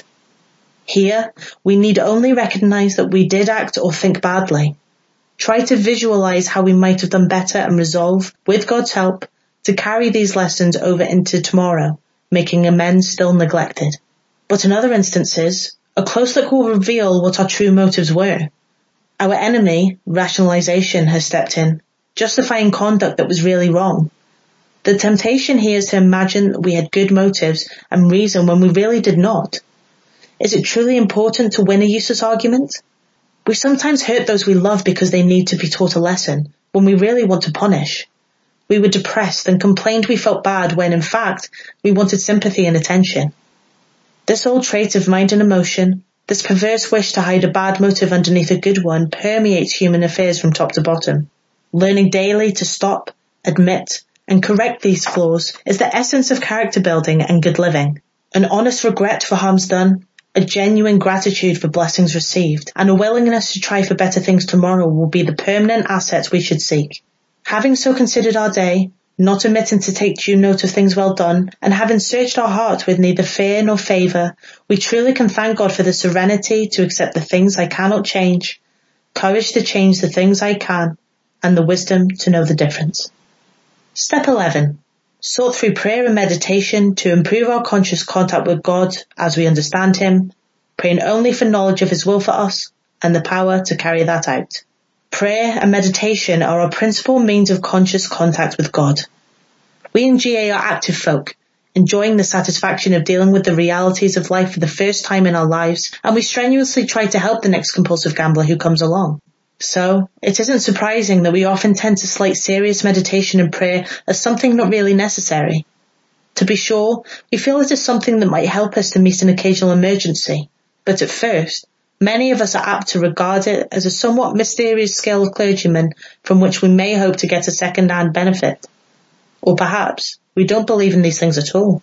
Here, we need only recognize that we did act or think badly. Try to visualize how we might have done better and resolve, with God's help, to carry these lessons over into tomorrow, making amends still neglected. But in other instances, a close look will reveal what our true motives were. Our enemy, rationalization, has stepped in, justifying conduct that was really wrong. The temptation here is to imagine that we had good motives and reason when we really did not. Is it truly important to win a useless argument? We sometimes hurt those we love because they need to be taught a lesson, when we really want to punish. We were depressed and complained we felt bad when, in fact, we wanted sympathy and attention. This old trait of mind and emotion, this perverse wish to hide a bad motive underneath a good one, permeates human affairs from top to bottom. Learning daily to stop, admit, and correct these flaws is the essence of character building and good living. An honest regret for harms done, a genuine gratitude for blessings received, and a willingness to try for better things tomorrow will be the permanent assets we should seek. Having so considered our day, not omitting to take due note of things well done, and having searched our heart with neither fear nor favour, we truly can thank God for the serenity to accept the things I cannot change, courage to change the things I can, and the wisdom to know the difference. Step eleven. Sought through prayer and meditation to improve our conscious contact with God as we understand Him, praying only for knowledge of His will for us and the power to carry that out. Prayer and meditation are our principal means of conscious contact with God. We in G A are active folk, enjoying the satisfaction of dealing with the realities of life for the first time in our lives, and we strenuously try to help the next compulsive gambler who comes along. So, it isn't surprising that we often tend to slate serious meditation and prayer as something not really necessary. To be sure, we feel it is something that might help us to meet an occasional emergency, but at first, many of us are apt to regard it as a somewhat mysterious skill of clergymen from which we may hope to get a second-hand benefit. Or perhaps we don't believe in these things at all.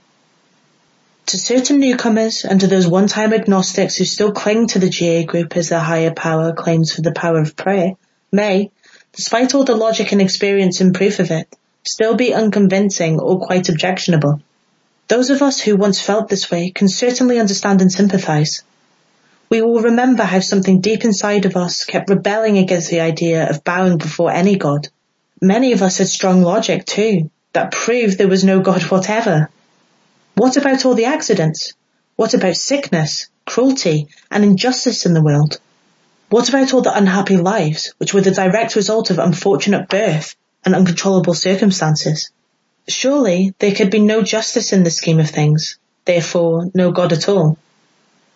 To certain newcomers and to those one-time agnostics who still cling to the G A group as their higher power claims for the power of prayer, may, despite all the logic and experience and proof of it, still be unconvincing or quite objectionable. Those of us who once felt this way can certainly understand and sympathize. We will remember how something deep inside of us kept rebelling against the idea of bowing before any God. Many of us had strong logic too, that proved there was no God whatever. What about all the accidents? What about sickness, cruelty, and injustice in the world? What about all the unhappy lives, which were the direct result of unfortunate birth and uncontrollable circumstances? Surely there could be no justice in the scheme of things, therefore no God at all.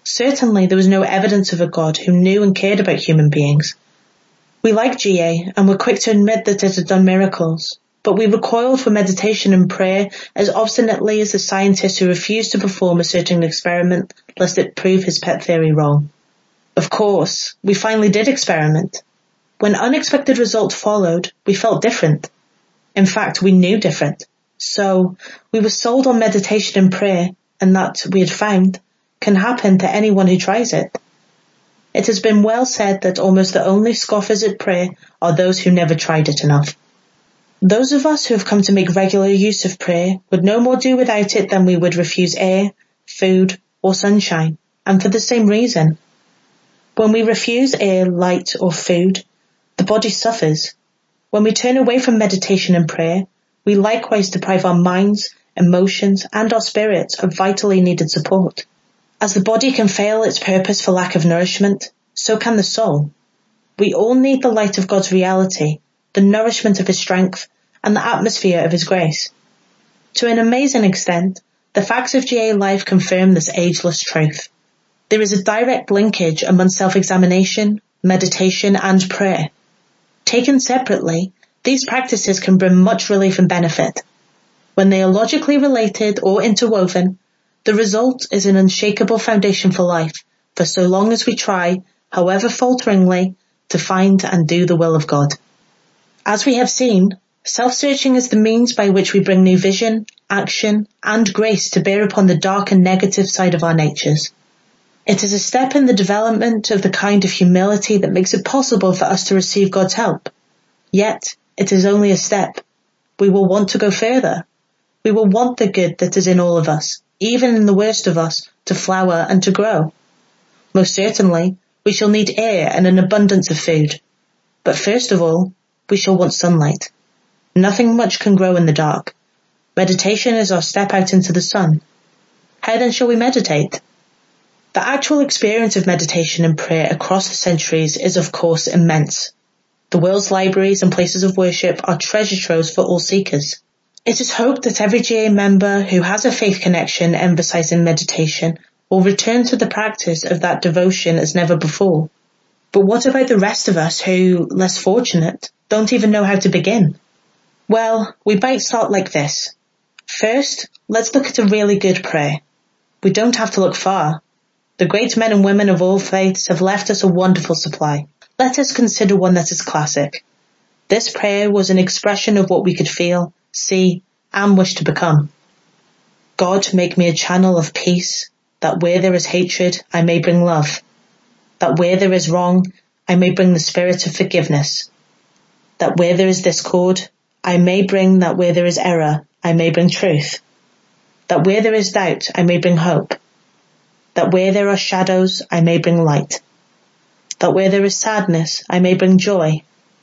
Certainly there was no evidence of a God who knew and cared about human beings. We liked G A and were quick to admit that it had done miracles, but we recoiled from meditation and prayer as obstinately as the scientist who refused to perform a certain experiment lest it prove his pet theory wrong. Of course, we finally did experiment. When unexpected results followed, we felt different. In fact, we knew different. So, we were sold on meditation and prayer, and that, we had found, can happen to anyone who tries it. It has been well said that almost the only scoffers at prayer are those who never tried it enough. Those of us who have come to make regular use of prayer would no more do without it than we would refuse air, food, or sunshine, and for the same reason. When we refuse air, light, or food, the body suffers. When we turn away from meditation and prayer, we likewise deprive our minds, emotions, and our spirits of vitally needed support. As the body can fail its purpose for lack of nourishment, so can the soul. We all need the light of God's reality, the nourishment of his strength, and the atmosphere of his grace. To an amazing extent, the facts of G A life confirm this ageless truth. There is a direct linkage among self-examination, meditation, and prayer. Taken separately, these practices can bring much relief and benefit. When they are logically related or interwoven, the result is an unshakable foundation for life, for so long as we try, however falteringly, to find and do the will of God. As we have seen, self-searching is the means by which we bring new vision, action, and grace to bear upon the dark and negative side of our natures. It is a step in the development of the kind of humility that makes it possible for us to receive God's help. Yet, it is only a step. We will want to go further. We will want the good that is in all of us, even in the worst of us, to flower and to grow. Most certainly, we shall need air and an abundance of food. But first of all, we shall want sunlight. Nothing much can grow in the dark. Meditation is our step out into the sun. How then shall we meditate? The actual experience of meditation and prayer across the centuries is of course immense. The world's libraries and places of worship are treasure troves for all seekers. It is hoped that every G A member who has a faith connection emphasizing meditation will return to the practice of that devotion as never before. But what about the rest of us who, less fortunate, don't even know how to begin? Well, we might start like this. First, let's look at a really good prayer. We don't have to look far. The great men and women of all faiths have left us a wonderful supply. Let us consider one that is classic. This prayer was an expression of what we could feel, see, and wish to become. God, make me a channel of peace, that where there is hatred, I may bring love. That where there is wrong, I may bring the spirit of forgiveness. That where there is discord, I may bring that where there is error, I may bring truth. That where there is doubt, I may bring hope. That where there are shadows, I may bring light. That where there is sadness, I may bring joy.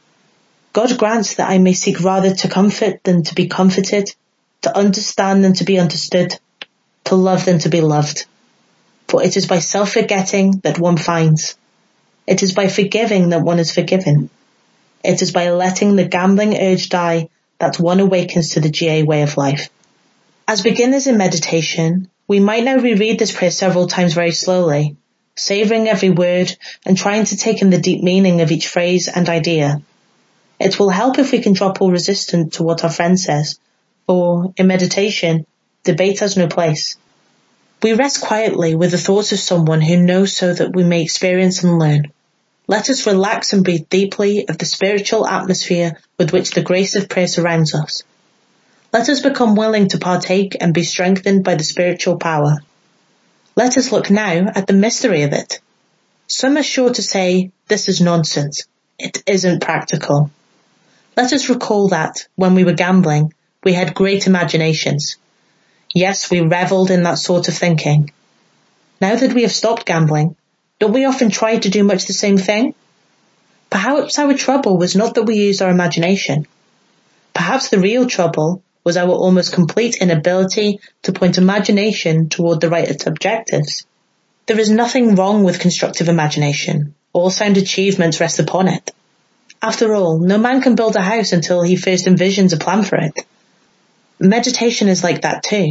God grants that I may seek rather to comfort than to be comforted, to understand than to be understood, to love than to be loved. For it is by self-forgetting that one finds. It is by forgiving that one is forgiven. It is by letting the gambling urge die that one awakens to the G A way of life. As beginners in meditation, we might now reread this prayer several times very slowly, savouring every word and trying to take in the deep meaning of each phrase and idea. It will help if we can drop all resistance to what our friend says, for, in meditation, debate has no place. We rest quietly with the thoughts of someone who knows so that we may experience and learn. Let us relax and breathe deeply of the spiritual atmosphere with which the grace of prayer surrounds us. Let us become willing to partake and be strengthened by the spiritual power. Let us look now at the mystery of it. Some are sure to say, this is nonsense. It isn't practical. Let us recall that, when we were gambling, we had great imaginations. Yes, we revelled in that sort of thinking. Now that we have stopped gambling, don't we often try to do much the same thing? Perhaps our trouble was not that we used our imagination. Perhaps the real trouble was our almost complete inability to point imagination toward the right objectives. There is nothing wrong with constructive imagination. All sound achievements rest upon it. After all, no man can build a house until he first envisions a plan for it. Meditation is like that too.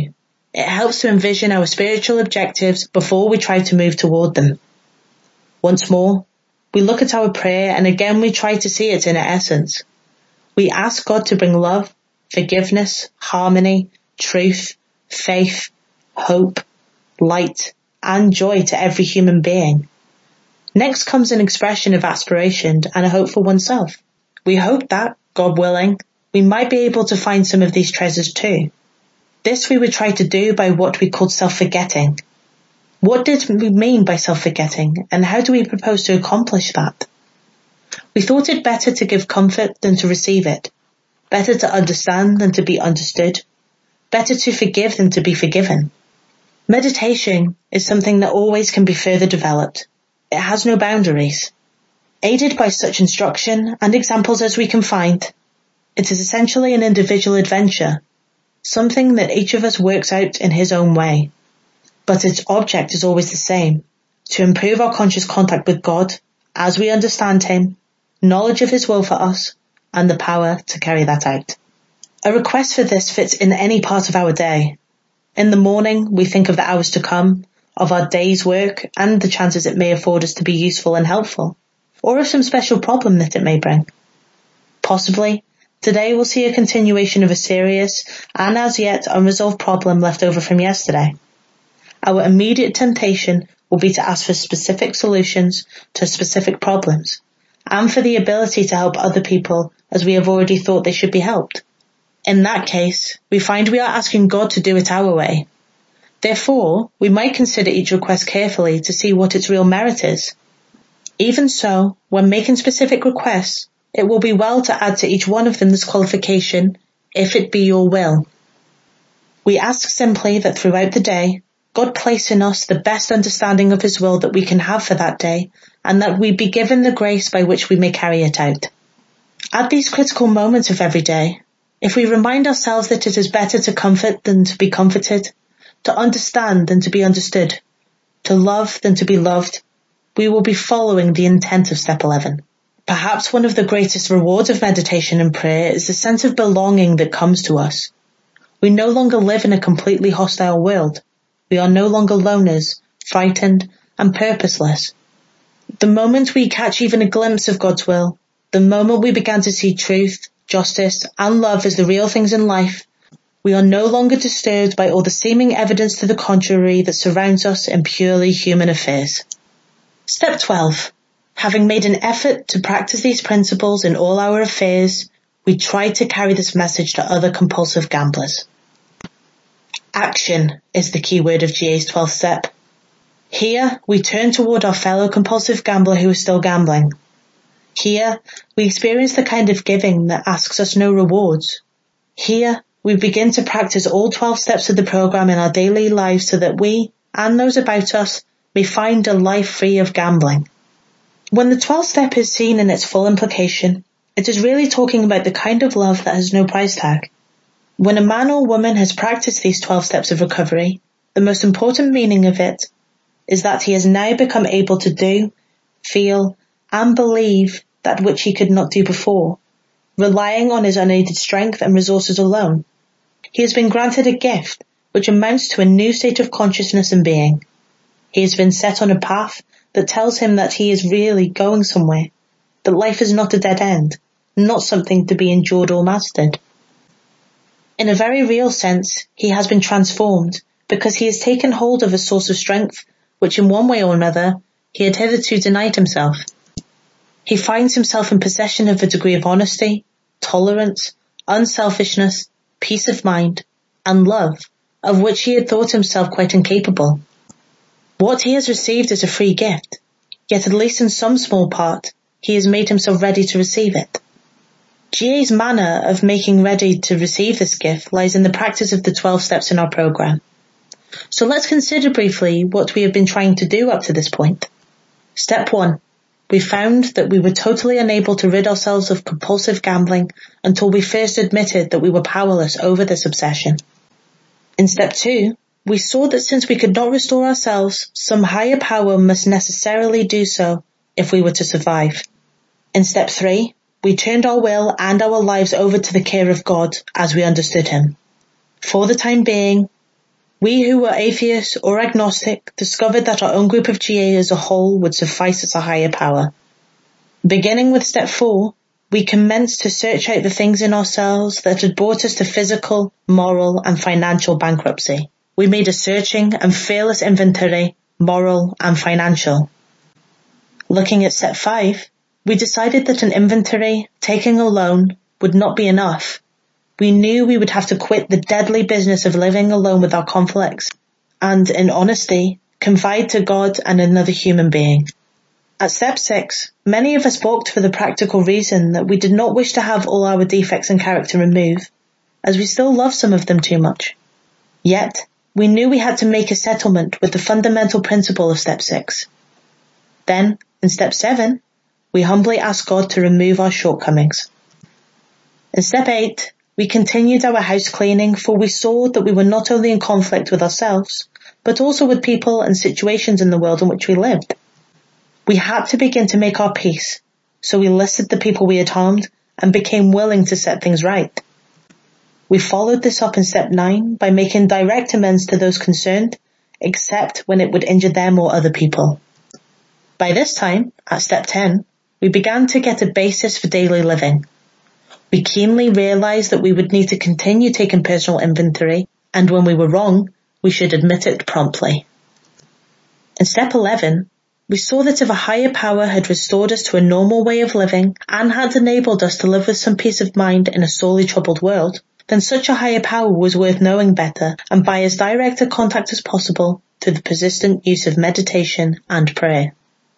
It helps to envision our spiritual objectives before we try to move toward them. Once more, we look at our prayer and again we try to see it in essence. We ask God to bring love, forgiveness, harmony, truth, faith, hope, light, and joy to every human being. Next comes an expression of aspiration and a hope for oneself. We hope that, God willing, we might be able to find some of these treasures too. This we would try to do by what we called self-forgetting. What did we mean by self-forgetting, and how do we propose to accomplish that? We thought it better to give comfort than to receive it, better to understand than to be understood, better to forgive than to be forgiven. Meditation is something that always can be further developed. It has no boundaries. Aided by such instruction and examples as we can find, it is essentially an individual adventure, something that each of us works out in his own way. But its object is always the same, to improve our conscious contact with God as we understand Him, knowledge of His will for us, and the power to carry that out. A request for this fits in any part of our day. In the morning, we think of the hours to come, of our day's work, and the chances it may afford us to be useful and helpful, or of some special problem that it may bring. Possibly, today we'll see a continuation of a serious and as yet unresolved problem left over from yesterday. Our immediate temptation will be to ask for specific solutions to specific problems, and for the ability to help other people as we have already thought they should be helped. In that case, we find we are asking God to do it our way. Therefore, we might consider each request carefully to see what its real merit is. Even so, when making specific requests, it will be well to add to each one of them this qualification, if it be your will. We ask simply that throughout the day, God place in us the best understanding of His will that we can have for that day, and that we be given the grace by which we may carry it out. At these critical moments of every day, if we remind ourselves that it is better to comfort than to be comforted, to understand than to be understood, to love than to be loved, we will be following the intent of step eleven. Perhaps one of the greatest rewards of meditation and prayer is the sense of belonging that comes to us. We no longer live in a completely hostile world. We are no longer loners, frightened, and purposeless. The moment we catch even a glimpse of God's will, the moment we began to see truth, justice, and love as the real things in life, we are no longer disturbed by all the seeming evidence to the contrary that surrounds us in purely human affairs. Step twelve. Having made an effort to practice these principles in all our affairs, we try to carry this message to other compulsive gamblers. Action is the key word of G A's twelfth step. Here, we turn toward our fellow compulsive gambler who is still gambling. Here, we experience the kind of giving that asks us no rewards. Here, we begin to practice all twelve steps of the program in our daily lives so that we, and those about us, may find a life free of gambling. When the twelfth step is seen in its full implication, it is really talking about the kind of love that has no price tag. When a man or woman has practiced these twelve steps of recovery, the most important meaning of it is that he has now become able to do, feel, and believe that which he could not do before, relying on his unaided strength and resources alone. He has been granted a gift which amounts to a new state of consciousness and being. He has been set on a path that tells him that he is really going somewhere, that life is not a dead end, not something to be endured or mastered. In a very real sense, he has been transformed because he has taken hold of a source of strength which in one way or another he had hitherto denied himself. He finds himself in possession of a degree of honesty, tolerance, unselfishness, peace of mind, and love, of which he had thought himself quite incapable. What he has received is a free gift, yet at least in some small part, he has made himself ready to receive it. G A's manner of making ready to receive this gift lies in the practice of the twelve steps in our program. So let's consider briefly what we have been trying to do up to this point. Step one. We found that we were totally unable to rid ourselves of compulsive gambling until we first admitted that we were powerless over this obsession. In step two, we saw that since we could not restore ourselves, some higher power must necessarily do so if we were to survive. In step three, we turned our will and our lives over to the care of God as we understood Him. For the time being, We who were atheists or agnostic discovered that our own group of G A as a whole would suffice as a higher power. Beginning with step four, we commenced to search out the things in ourselves that had brought us to physical, moral, and financial bankruptcy. We made a searching and fearless inventory, moral and financial. Looking at step five, we decided that an inventory, taken alone, would not be enough. We knew we would have to quit the deadly business of living alone with our conflicts and, in honesty, confide to God and another human being. At step six, many of us balked for the practical reason that we did not wish to have all our defects in character removed, as we still love some of them too much. Yet, we knew we had to make a settlement with the fundamental principle of step six. Then, in step seven, we humbly asked God to remove our shortcomings. In step eight, we continued our house cleaning, for we saw that we were not only in conflict with ourselves, but also with people and situations in the world in which we lived. We had to begin to make our peace, so we listed the people we had harmed and became willing to set things right. We followed this up in step nine by making direct amends to those concerned, except when it would injure them or other people. By this time, at step ten, we began to get a basis for daily living. We keenly realized that we would need to continue taking personal inventory, and when we were wrong, we should admit it promptly. In step eleven, we saw that if a higher power had restored us to a normal way of living and had enabled us to live with some peace of mind in a sorely troubled world, then such a higher power was worth knowing better and by as direct a contact as possible through the persistent use of meditation and prayer.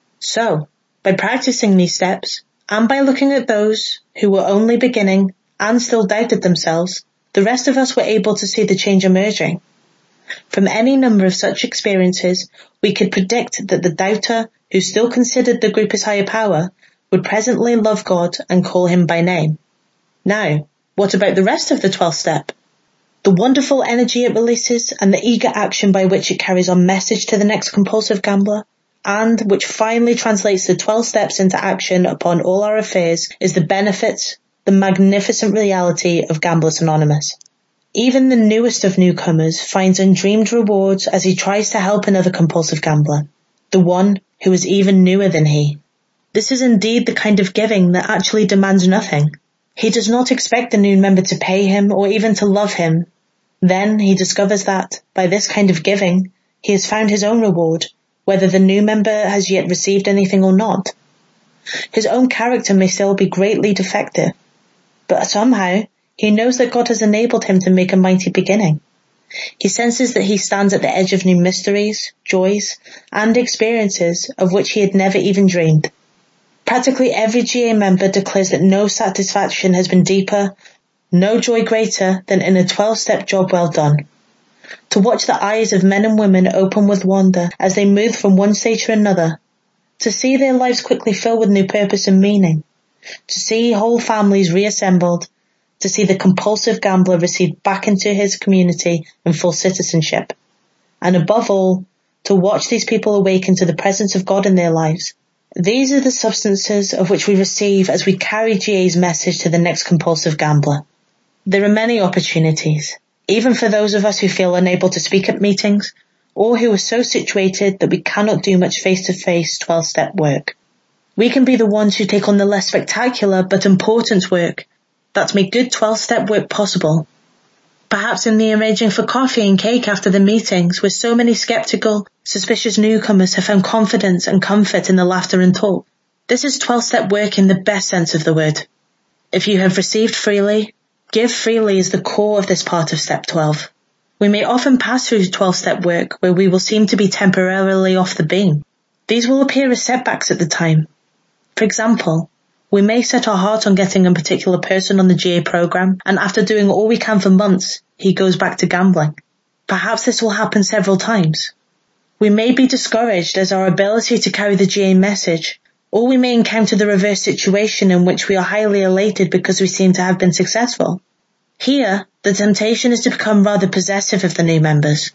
So, by practicing these steps, and by looking at those who were only beginning and still doubted themselves, the rest of us were able to see the change emerging. From any number of such experiences, we could predict that the doubter, who still considered the group as higher power, would presently love God and call him by name. Now, what about the rest of the twelfth step? The wonderful energy it releases and the eager action by which it carries our message to the next compulsive gambler, and which finally translates the twelve steps into action upon all our affairs, is the benefits, the magnificent reality of Gamblers Anonymous. Even the newest of newcomers finds undreamed rewards as he tries to help another compulsive gambler, the one who is even newer than he. This is indeed the kind of giving that actually demands nothing. He does not expect the new member to pay him or even to love him. Then he discovers that, by this kind of giving, he has found his own reward, whether the new member has yet received anything or not. His own character may still be greatly defective, but somehow he knows that God has enabled him to make a mighty beginning. He senses that he stands at the edge of new mysteries, joys, and experiences of which he had never even dreamed. Practically every G A member declares that no satisfaction has been deeper, no joy greater than in a twelve-step job well done. To watch the eyes of men and women open with wonder as they move from one stage to another, to see their lives quickly fill with new purpose and meaning, to see whole families reassembled, to see the compulsive gambler received back into his community in full citizenship, and above all, to watch these people awaken to the presence of God in their lives. These are the substances of which we receive as we carry G A's message to the next compulsive gambler. There are many opportunities, even for those of us who feel unable to speak at meetings, or who are so situated that we cannot do much face-to-face twelve-step work. We can be the ones who take on the less spectacular but important work that make good twelve-step work possible. Perhaps in the arranging for coffee and cake after the meetings, where so many skeptical, suspicious newcomers have found confidence and comfort in the laughter and talk. This is twelve-step work in the best sense of the word. If you have received freely, give freely is the core of this part of step twelve. We may often pass through twelve-step work where we will seem to be temporarily off the beam. These will appear as setbacks at the time. For example, we may set our heart on getting a particular person on the G A program, and after doing all we can for months, he goes back to gambling. Perhaps this will happen several times. We may be discouraged as our ability to carry the G A message, or we may encounter the reverse situation in which we are highly elated because we seem to have been successful. Here, the temptation is to become rather possessive of the new members.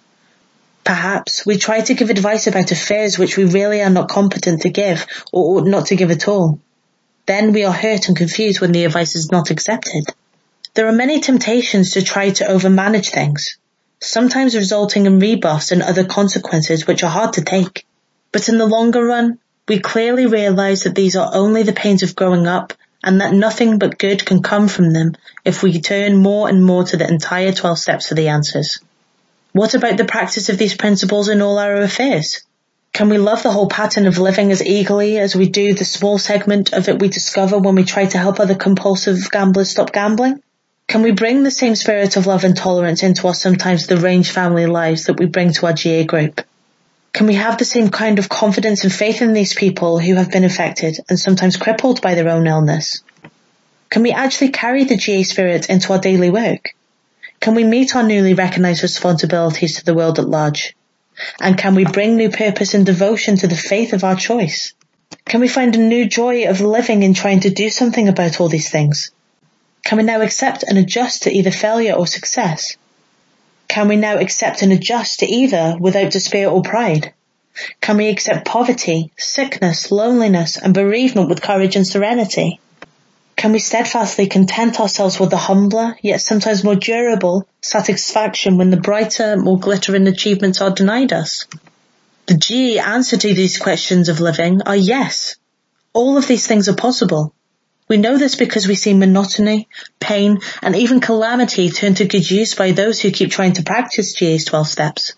Perhaps we try to give advice about affairs which we really are not competent to give, or ought not to give at all. Then we are hurt and confused when the advice is not accepted. There are many temptations to try to overmanage things. sometimes resulting in rebuffs and other consequences which are hard to take. But in the longer run, we clearly realise that these are only the pains of growing up and that nothing but good can come from them if we turn more and more to the entire twelve steps for the answers. What about the practice of these principles in all our affairs? Can we love the whole pattern of living as eagerly as we do the small segment of it we discover when we try to help other compulsive gamblers stop gambling? Can we bring the same spirit of love and tolerance into our sometimes deranged family lives that we bring to our G A group? Can we have the same kind of confidence and faith in these people who have been affected and sometimes crippled by their own illness? Can we actually carry the G A spirit into our daily work? Can we meet our newly recognised responsibilities to the world at large? And can we bring new purpose and devotion to the faith of our choice? Can we find a new joy of living in trying to do something about all these things? Can we now accept and adjust to either failure or success? Can we now accept and adjust to either without despair or pride? Can we accept poverty, sickness, loneliness, and bereavement with courage and serenity? Can we steadfastly content ourselves with the humbler, yet sometimes more durable, satisfaction when the brighter, more glittering achievements are denied us? The G A answer to these questions of living are yes. All of these things are possible. We know this because we see monotony, pain, and even calamity turn to good use by those who keep trying to practice G A's twelve steps.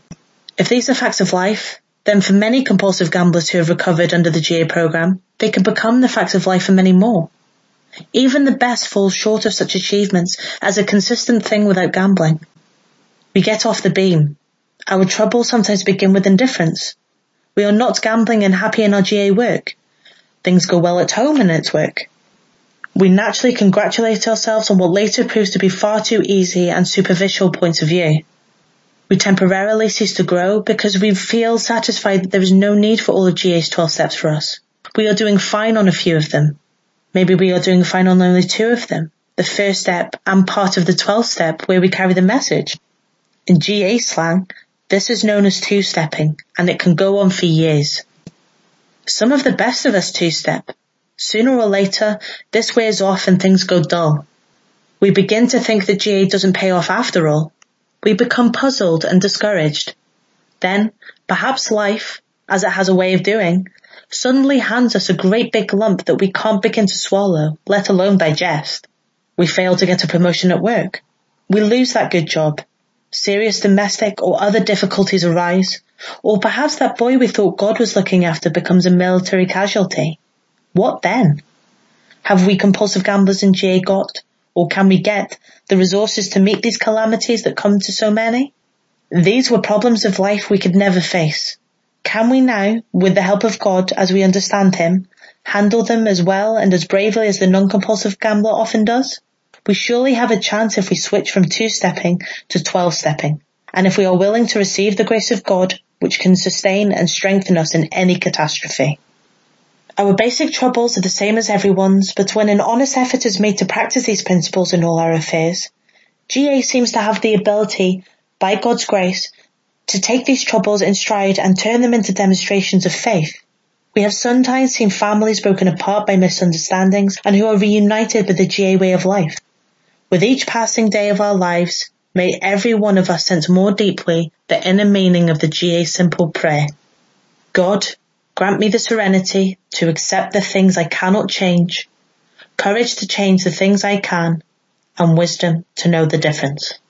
If these are facts of life, then for many compulsive gamblers who have recovered under the G A program, they can become the facts of life for many more. Even the best falls short of such achievements as a consistent thing without gambling. We get off the beam. Our troubles sometimes begin with indifference. We are not gambling and happy in our G A work. Things go well at home and at work. We naturally congratulate ourselves on what later proves to be far too easy and superficial points of view. We temporarily cease to grow because we feel satisfied that there is no need for all of G A's twelve steps for us. We are doing fine on a few of them. Maybe we are doing fine on only two of them, the first step and part of the twelfth step where we carry the message. In G A slang, this is known as two-stepping, and it can go on for years. Some of the best of us two-step. Sooner or later, this wears off and things go dull. We begin to think that G A doesn't pay off after all. We become puzzled and discouraged. Then, perhaps life, as it has a way of doing, suddenly hands us a great big lump that we can't begin to swallow, let alone digest. We fail to get a promotion at work. We lose that good job. Serious domestic or other difficulties arise, or perhaps that boy we thought God was looking after becomes a military casualty. What then? Have we compulsive gamblers in G A got, or can we get, the resources to meet these calamities that come to so many? These were problems of life we could never face. Can we now, with the help of God as we understand Him, handle them as well and as bravely as the non-compulsive gambler often does? We surely have a chance if we switch from two-stepping to twelve-stepping, and if we are willing to receive the grace of God, which can sustain and strengthen us in any catastrophe. Our basic troubles are the same as everyone's, but when an honest effort is made to practice these principles in all our affairs, G A seems to have the ability, by God's grace, to take these troubles in stride and turn them into demonstrations of faith. We have sometimes seen families broken apart by misunderstandings and who are reunited with the G A way of life. With each passing day of our lives, may every one of us sense more deeply the inner meaning of the G A simple prayer. God, grant me the serenity to accept the things I cannot change, courage to change the things I can, and wisdom to know the difference.